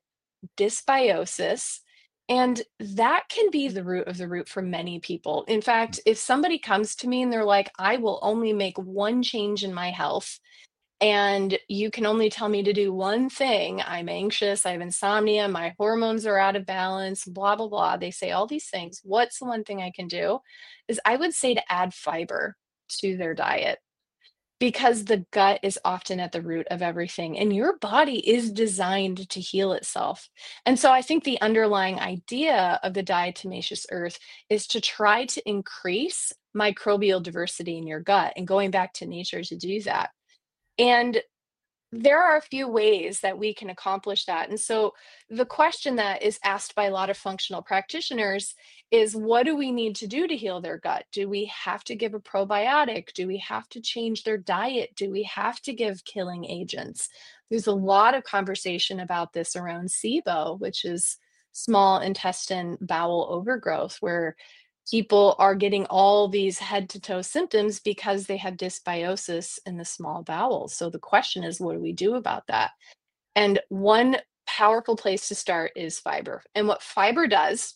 dysbiosis, and that can be the root of the root for many people. In fact, if somebody comes to me and they're like, I will only make one change in my health, and you can only tell me to do one thing. I'm anxious, I have insomnia, my hormones are out of balance, blah, blah, blah. They say all these things. What's the one thing I can do? Is I would say to add fiber to their diet because the gut is often at the root of everything, and your body is designed to heal itself. And so I think the underlying idea of the diatomaceous earth is to try to increase microbial diversity in your gut and going back to nature to do that. And there are a few ways that we can accomplish that. And so the question that is asked by a lot of functional practitioners is, what do we need to do to heal their gut? Do we have to give a probiotic? Do we have to change their diet? Do we have to give killing agents? There's a lot of conversation about this around SIBO, which is small intestine bowel overgrowth, where people are getting all these head to toe symptoms because they have dysbiosis in the small bowels. So the question is, what do we do about that? And one powerful place to start is fiber. And what fiber does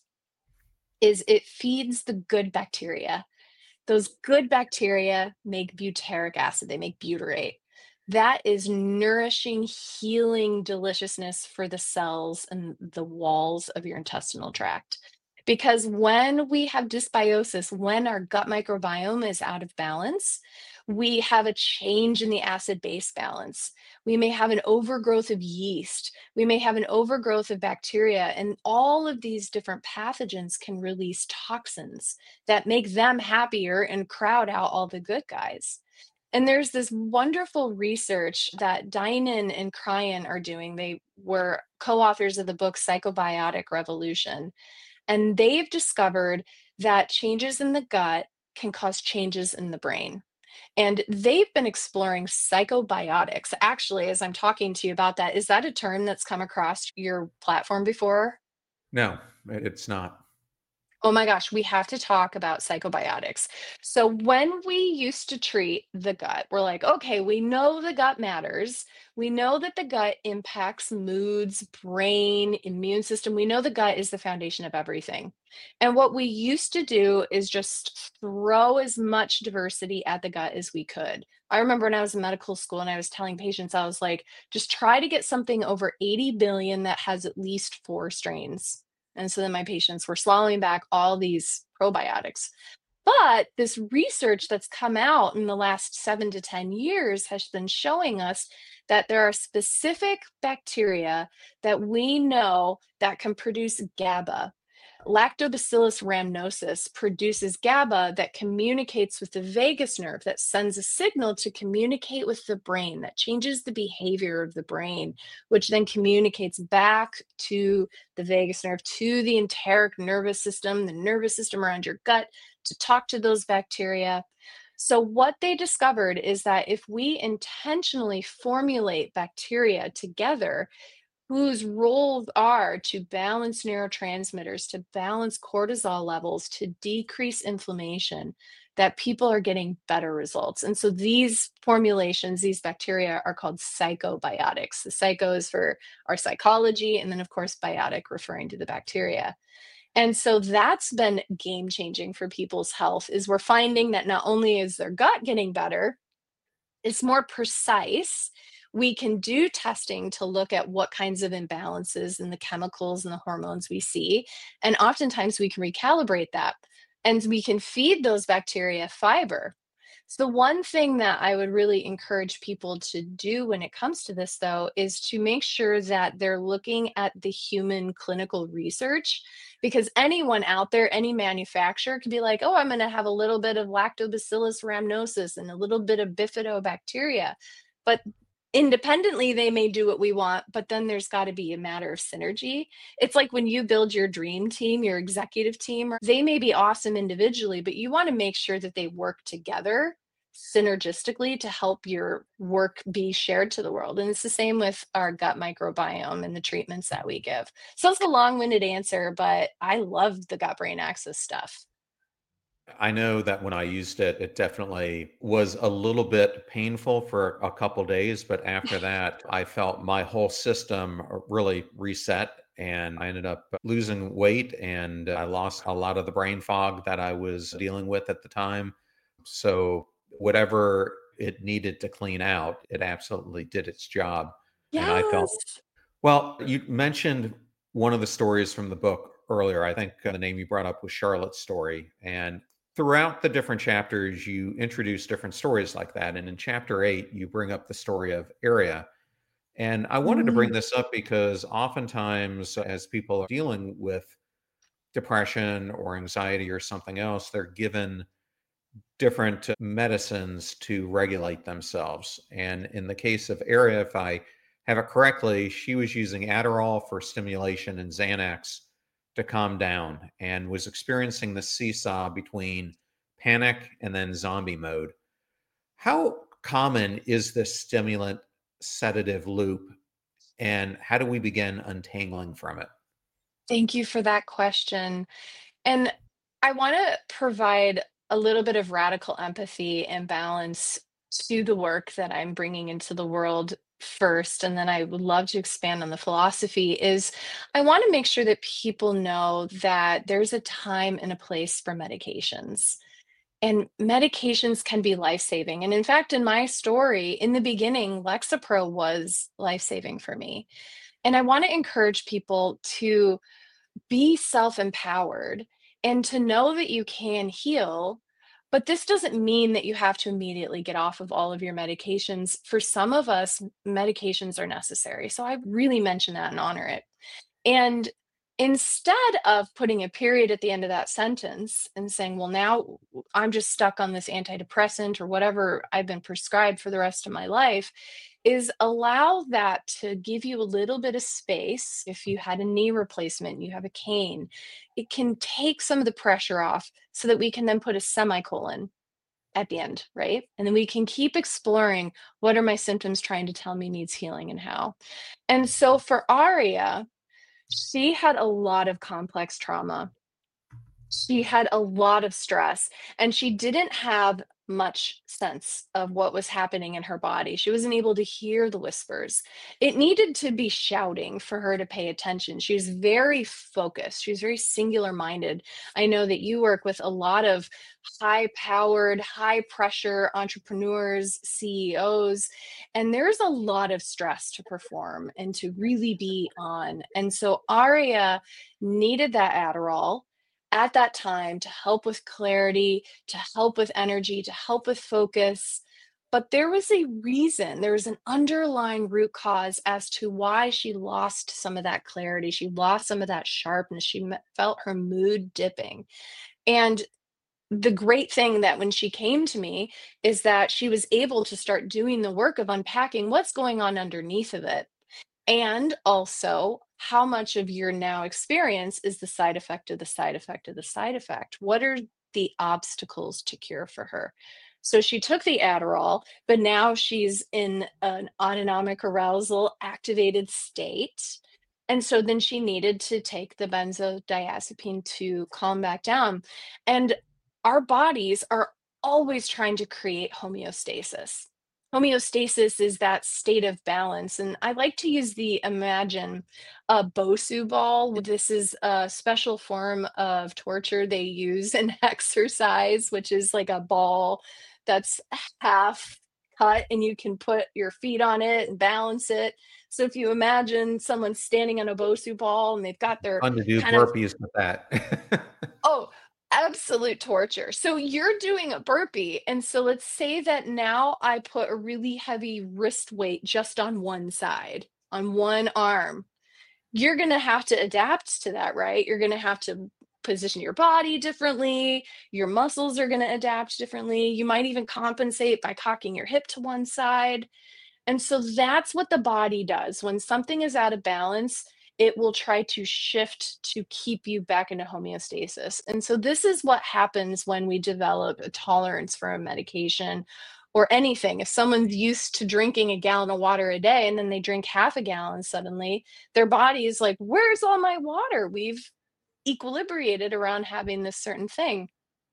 is it feeds the good bacteria. Those good bacteria make butyric acid, they make butyrate. That is nourishing, healing deliciousness for the cells and the walls of your intestinal tract. Because when we have dysbiosis, when our gut microbiome is out of balance, we have a change in the acid base balance. We may have an overgrowth of yeast. We may have an overgrowth of bacteria, and all of these different pathogens can release toxins that make them happier and crowd out all the good guys. And there's this wonderful research that Dinan and Cryan are doing. They were co authors of the book Psychobiotic Revolution. And they've discovered that changes in the gut can cause changes in the brain. And they've been exploring psychobiotics. Actually, as I'm talking to you about that, is that a term that's come across your platform before? No, it's not. Oh my gosh, we have to talk about psychobiotics. So, when we used to treat the gut, we're like, okay, we know the gut matters. We know that the gut impacts moods, brain, immune system. We know the gut is the foundation of everything. And what we used to do is just throw as much diversity at the gut as we could. I remember when I was in medical school and I was telling patients, I was like, just try to get something over 80 billion that has at least four strains. And so then my patients were swallowing back all these probiotics. But this research that's come out in the last 7 to 10 years has been showing us that there are specific bacteria that we know that can produce GABA. Lactobacillus rhamnosus produces GABA that communicates with the vagus nerve, that sends a signal to communicate with the brain, that changes the behavior of the brain, which then communicates back to the vagus nerve, to the enteric nervous system, the nervous system around your gut, to talk to those bacteria. So, what they discovered is that if we intentionally formulate bacteria together, whose roles are to balance neurotransmitters, to balance cortisol levels, to decrease inflammation, that people are getting better results. And so these formulations, these bacteria are called psychobiotics. The psycho is for our psychology, and then, of course, biotic referring to the bacteria. And so that's been game changing for people's health, is we're finding that not only is their gut getting better, it's more precise. We can do testing to look at what kinds of imbalances in the chemicals and the hormones we see. And oftentimes we can recalibrate that and we can feed those bacteria fiber. So, the one thing that I would really encourage people to do when it comes to this, though, is to make sure that they're looking at the human clinical research, because anyone out there, any manufacturer can be like, oh, I'm going to have a little bit of lactobacillus rhamnosus and a little bit of bifidobacteria. But independently, they may do what we want, but then there's got to be a matter of synergy. It's like when you build your dream team, your executive team, they may be awesome individually, but you want to make sure that they work together synergistically to help your work be shared to the world. And it's the same with our gut microbiome and the treatments that we give. So it's a long-winded answer, but I love the gut brain axis stuff. I know that when I used it, it definitely was a little bit painful for a couple days, but after that, I felt my whole system really reset and I ended up losing weight and I lost a lot of the brain fog that I was dealing with at the time. So whatever it needed to clean out, it absolutely did its job. And I felt, Yes. well, you mentioned one of the stories from the book earlier. I think the name you brought up was Charlotte's story. And throughout the different chapters, you introduce different stories like that. And in chapter 8, you bring up the story of Aria. And I wanted to bring Mm, this up because oftentimes, as people are dealing with depression or anxiety or something else, they're given different medicines to regulate themselves. And in the case of Aria, if I have it correctly, she was using Adderall for stimulation and Xanax to calm down and was experiencing the seesaw between panic and then zombie mode. How common is this stimulant sedative loop, and how do we begin untangling from it? Thank you for that question. And I want to provide a little bit of radical empathy and balance to the work that I'm bringing into the world first. And then I would love to expand on the philosophy is I want to make sure that people know that there's a time and a place for medications. And medications can be life-saving. And in fact, in my story, in the beginning, Lexapro was life-saving for me. And I want to encourage people to be self-empowered and to know that you can heal, but this doesn't mean that you have to immediately get off of all of your medications. For some of us, medications are necessary. So I really mention that and honor it. And instead of putting a period at the end of that sentence and saying, well, now I'm just stuck on this antidepressant or whatever I've been prescribed for the rest of my life, is allow that to give you a little bit of space. If you had a knee replacement, you have a cane, it can take some of the pressure off so that we can then put a semicolon at the end, right? And then we can keep exploring what are my symptoms trying to tell me needs healing and how. And so for Aria, she had a lot of complex trauma. She had a lot of stress, and she didn't have much sense of what was happening in her body. She wasn't able to hear the whispers. It needed to be shouting for her to pay attention. She was very focused. She was very singular minded. I know that you work with a lot of high powered, high pressure entrepreneurs, CEOs, and there's a lot of stress to perform and to really be on. And so Aria needed that Adderall at that time to help with clarity, to help with energy, to help with focus. But there was a reason, there was an underlying root cause as to why she lost some of that clarity. She lost some of that sharpness. Felt her mood dipping. And the great thing that when she came to me is that she was able to start doing the work of unpacking what's going on underneath of it. And also, how much of your now experience is the side effect of the side effect of the side effect? What are the obstacles to cure for her? So she took the Adderall, but now she's in an autonomic arousal activated state. And so then she needed to take the benzodiazepine to calm back down. And our bodies are always trying to create homeostasis. Homeostasis is that state of balance. And I like to use the imagine a Bosu ball. This is a special form of torture they use in exercise, which is like a ball that's half cut and you can put your feet on it and balance it. So if you imagine someone standing on a Bosu ball and they've got their Fun to do kind of burpees with that. Oh, absolute torture. So you're doing a burpee, and so let's say that now I put a really heavy wrist weight just on one side, on one arm. You're gonna have to adapt to that, right? You're gonna have to position your body differently. Your muscles are gonna adapt differently. You might even compensate by cocking your hip to one side. And so that's what the body does. When something is out of balance, it will try to shift to keep you back into homeostasis. And so this is what happens when we develop a tolerance for a medication or anything. If someone's used to drinking a gallon of water a day and then they drink half a gallon suddenly, their body is like, where's all my water? We've equilibrated around having this certain thing.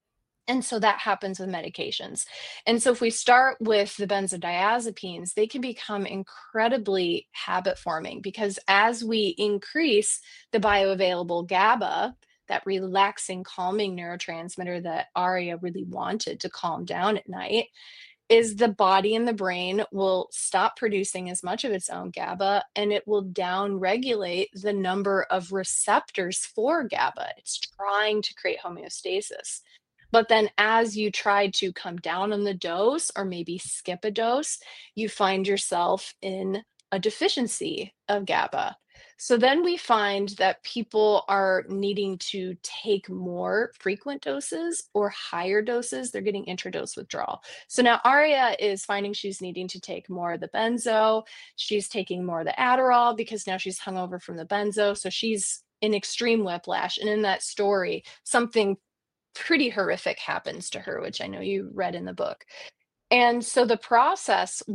And so that happens with medications. And so if we start with the benzodiazepines, they can become incredibly habit forming because as we increase the bioavailable GABA, that relaxing, calming neurotransmitter that Aria really wanted to calm down at night, is the body and the brain will stop producing as much of its own GABA and it will down regulate the number of receptors for GABA. It's trying to create homeostasis. But then as you try to come down on the dose or maybe skip a dose, you find yourself in a deficiency of GABA. So then we find that people are needing to take more frequent doses or higher doses. They're getting intradose withdrawal. So now Aria is finding she's needing to take more of the benzo. She's taking more of the Adderall because now she's hungover from the benzo. So she's in extreme whiplash. And in that story, something pretty horrific happens to her, which I know you read in the book. And so the process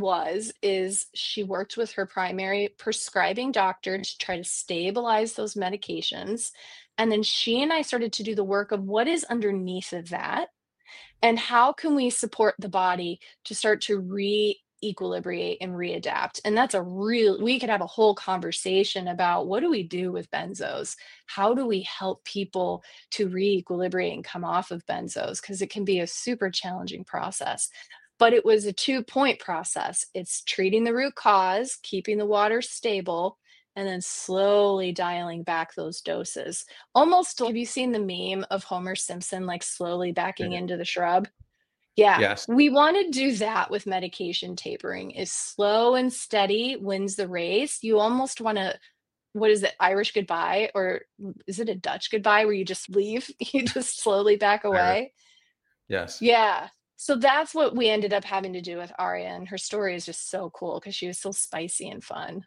is she worked with her primary prescribing doctor to try to stabilize those medications. And then she and I started to do the work of what is underneath of that and how can we support the body to start to re-equilibrate and readapt. And that's we could have a whole conversation about what do we do with benzos? How do we help people to re-equilibrate and come off of benzos? Because it can be a super challenging process. But it was a 2-point process. It's treating the root cause, keeping the water stable, and then slowly dialing back those doses. Almost, have you seen the meme of Homer Simpson like slowly backing into the shrub? Yeah, Yes. we want to do that with medication tapering. Is slow and steady wins the race. You almost want to, what is it, Irish goodbye, or is it a Dutch goodbye where you just leave? You just slowly back away. Yes. Yeah. So that's what we ended up having to do with Aria, and her story is just so cool because she was so spicy and fun.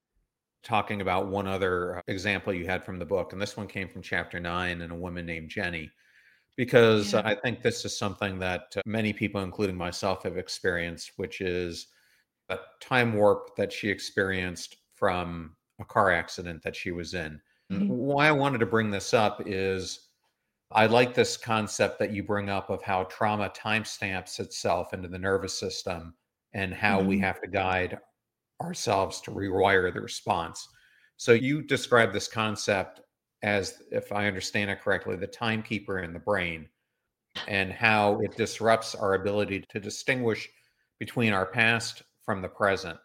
Talking about one other example you had from the book, and this one came from chapter 9, and a woman named Jenny, because Yeah. I think this is something that many people, including myself, have experienced, which is a time warp that she experienced from a car accident that she was in. And Mhm. why I wanted to bring this up is I like this concept that you bring up of how trauma timestamps itself into the nervous system and how we Mhm. have to guide ourselves to rewire the response. So you describe this concept as, if I understand it correctly, the timekeeper in the brain and how it disrupts our ability to distinguish between our past from the present.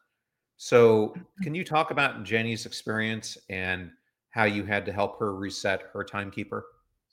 So, can you talk about Jenny's experience and how you had to help her reset her timekeeper?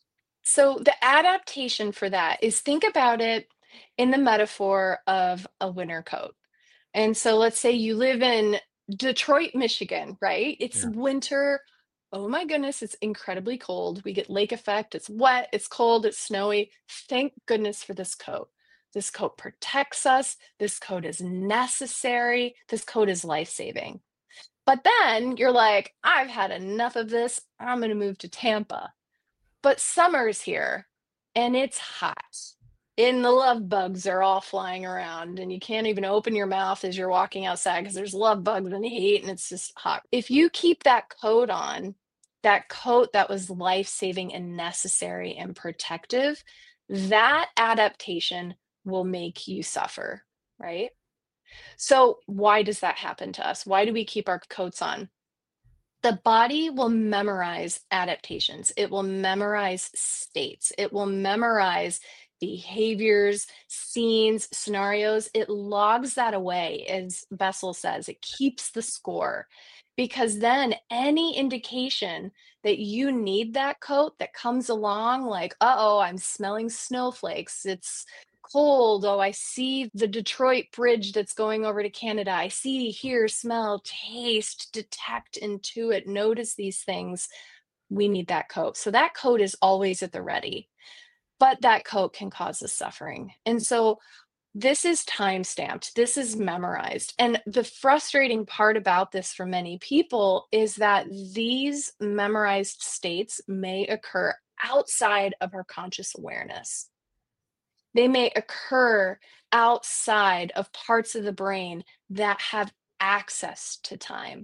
So the adaptation for that is, think about it in the metaphor of a winter coat. And so let's say you live in Detroit, Michigan, right? It's Yeah. winter. Oh my goodness, it's incredibly cold. We get lake effect. It's wet, it's cold, it's snowy. Thank goodness for this coat. This coat protects us. This coat is necessary. This coat is life-saving. But then you're like, I've had enough of this. I'm going to move to Tampa. But summer's here and it's hot. And the love bugs are all flying around, and you can't even open your mouth as you're walking outside because there's love bugs and heat and it's just hot. If you keep that coat on, that coat that was life saving and necessary and protective, that adaptation will make you suffer, right? So, why does that happen to us? Why do we keep our coats on? The body will memorize adaptations. It will memorize states. It will memorize behaviors, scenes, scenarios. It logs that away, as Bessel says. It keeps the score because then any indication that you need that coat that comes along, like, uh-oh, I'm smelling snowflakes. It's cold. Oh, I see the Detroit bridge that's going over to Canada. I see, hear, smell, taste, detect, intuit, notice these things. We need that coat. So that coat is always at the ready, but that coat can cause us suffering. And so this is time stamped, this is memorized. And the frustrating part about this for many people is that these memorized states may occur outside of our conscious awareness. They may occur outside of parts of the brain that have access to time.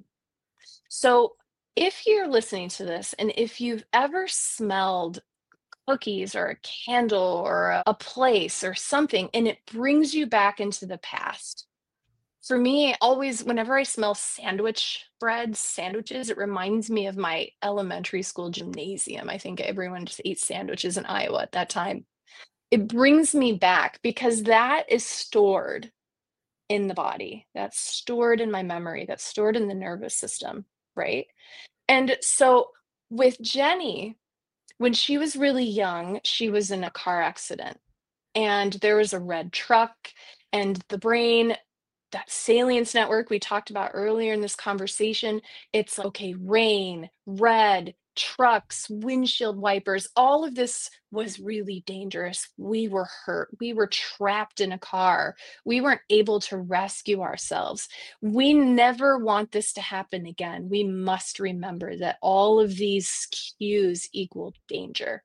So, if you're listening to this and if you've ever smelled cookies or a candle or a place or something, and it brings you back into the past. For me, always, whenever I smell sandwich bread, sandwiches, it reminds me of my elementary school gymnasium. I think everyone just ate sandwiches in Iowa at that time. It brings me back because that is stored in the body. That's stored in my memory. That's stored in the nervous system, right? And so with Jenny, When she was really young, she was in a car accident, and there was a red truck, and the brain, that salience network we talked about earlier in this conversation, it's like, okay, rain, red, trucks, windshield wipers, all of this was really dangerous. We were hurt. We were trapped in a car. We weren't able to rescue ourselves. We never want this to happen again. We must remember that all of these cues equal danger.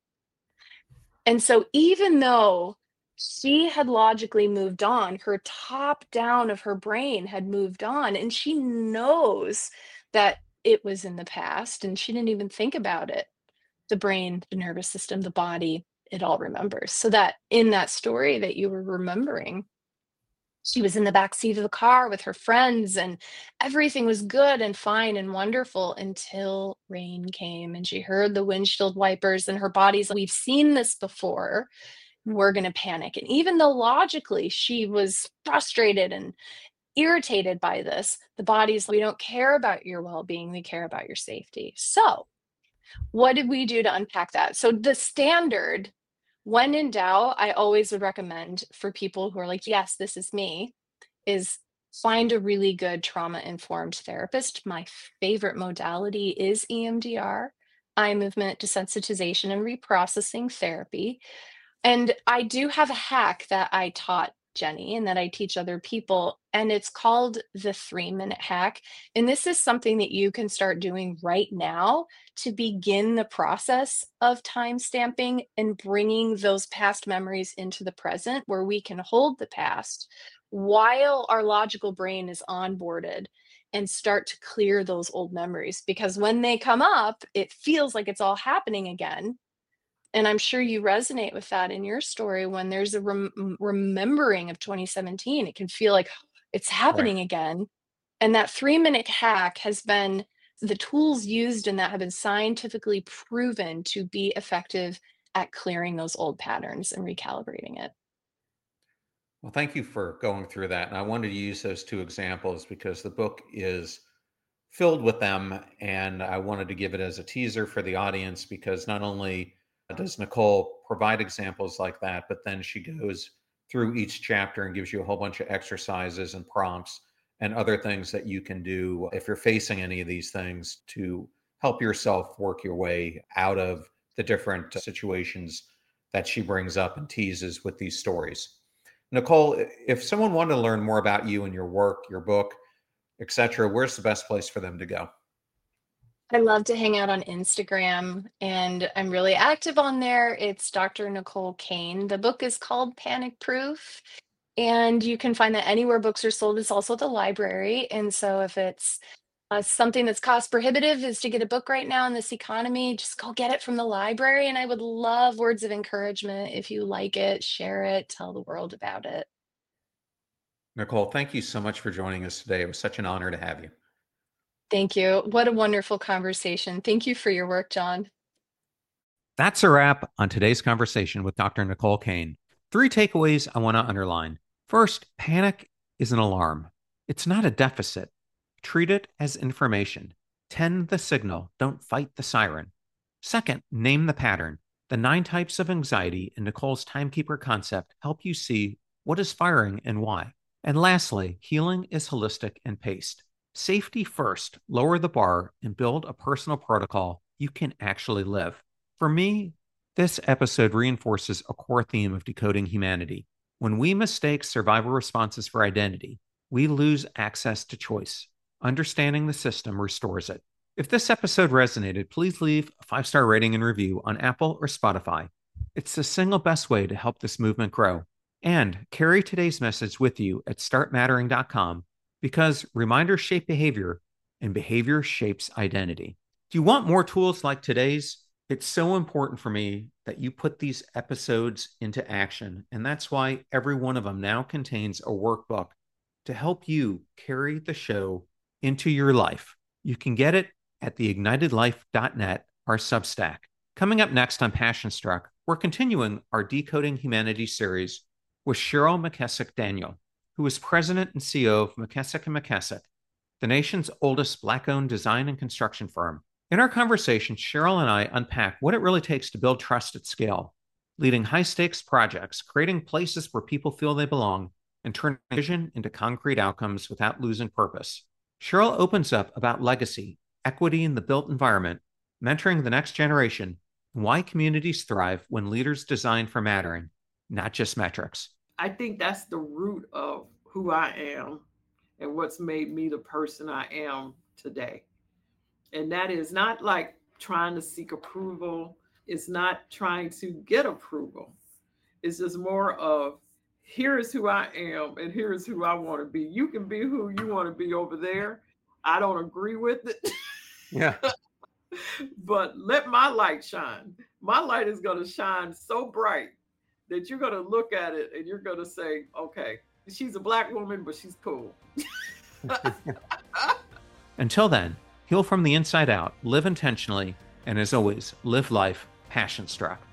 And so, even though she had logically moved on, her top down of her brain had moved on, and she knows that it was in the past, and she didn't even think about it. The brain, the nervous system, the body, it all remembers. So, that in that story that you were remembering, she was in the back seat of the car with her friends, and everything was good and fine and wonderful until rain came and she heard the windshield wipers, and her body's like, we've seen this before, we're going to panic. And even though logically she was frustrated and irritated by this, the body's like, we don't care about your well-being, we care about your safety. So what did we do to unpack that? So the standard, when in doubt, I always would recommend for people who are like, yes, this is me, is find a really good trauma informed therapist. My favorite modality is EMDR, eye movement desensitization and reprocessing therapy. And I do have a hack that I taught Jenny and that I teach other people, and it's called the 3-minute hack. And this is something that you can start doing right now to begin the process of time stamping and bringing those past memories into the present, where we can hold the past while our logical brain is onboarded and start to clear those old memories. Because when they come up, it feels like it's all happening again, and I'm sure you resonate with that in your story. When there's a remembering of 2017, it can feel like it's Right. happening again. And that 3-minute hack has been, the tools used in that have been scientifically proven to be effective at clearing those old patterns and recalibrating it. Well, thank you for going through that. And I wanted to use those two examples because the book is filled with them. And I wanted to give it as a teaser for the audience because not only does Nicole provide examples like that, but then she goes through each chapter and gives you a whole bunch of exercises and prompts and other things that you can do if you're facing any of these things to help yourself work your way out of the different situations that she brings up and teases with these stories. Nicole, if someone wanted to learn more about you and your work, your book, etc., where's the best place for them to go? I love to hang out on Instagram, and I'm really active on there. It's Dr. Nicole Kane. The book is called Panic Proof, and you can find that anywhere books are sold. It's also at the library. And so if it's something that's cost prohibitive is to get a book right now in this economy, just go get it from the library. And I would love words of encouragement. If you like it, share it, tell the world about it. Nicole, thank you so much for joining us today. It was such an honor to have you. Thank you. What a wonderful conversation. Thank you for your work, John. That's a wrap on today's conversation with Dr. Nicole Kane. 3 takeaways I want to underline. First, panic is an alarm. It's not a deficit. Treat it as information. Tend the signal. Don't fight the siren. Second, name the pattern. The 9 types of anxiety in Nicole's timekeeper concept help you see what is firing and why. And lastly, healing is holistic and paced. Safety first, lower the bar, and build a personal protocol you can actually live. For me, this episode reinforces a core theme of decoding humanity. When we mistake survival responses for identity, we lose access to choice. Understanding the system restores it. If this episode resonated, please leave a 5-star rating and review on Apple or Spotify. It's the single best way to help this movement grow. And carry today's message with you at startmattering.com because reminders shape behavior and behavior shapes identity. Do you want more tools like today's? It's so important for me that you put these episodes into action. And that's why every one of them now contains a workbook to help you carry the show into your life. You can get it at theignitedlife.net, our Substack. Coming up next on Passion Struck, we're continuing our Decoding Humanity series with Cheryl McKessick Daniel, who is president and CEO of McKessick & McKessick, the nation's oldest Black-owned design and construction firm. In our conversation, Cheryl and I unpack what it really takes to build trust at scale, leading high-stakes projects, creating places where people feel they belong, and turning vision into concrete outcomes without losing purpose. Cheryl opens up about legacy, equity in the built environment, mentoring the next generation, and why communities thrive when leaders design for mattering, not just metrics. I think that's the root of who I am and what's made me the person I am today. And that is not like trying to seek approval. It's not trying to get approval. It's just more of, here is who I am and here is who I want to be. You can be who you want to be over there. I don't agree with it. Yeah. But let my light shine. My light is going to shine so bright that you're going to look at it and you're going to say, okay, she's a Black woman, but she's cool. Until then, heal from the inside out, live intentionally, and as always, live life passion-struck.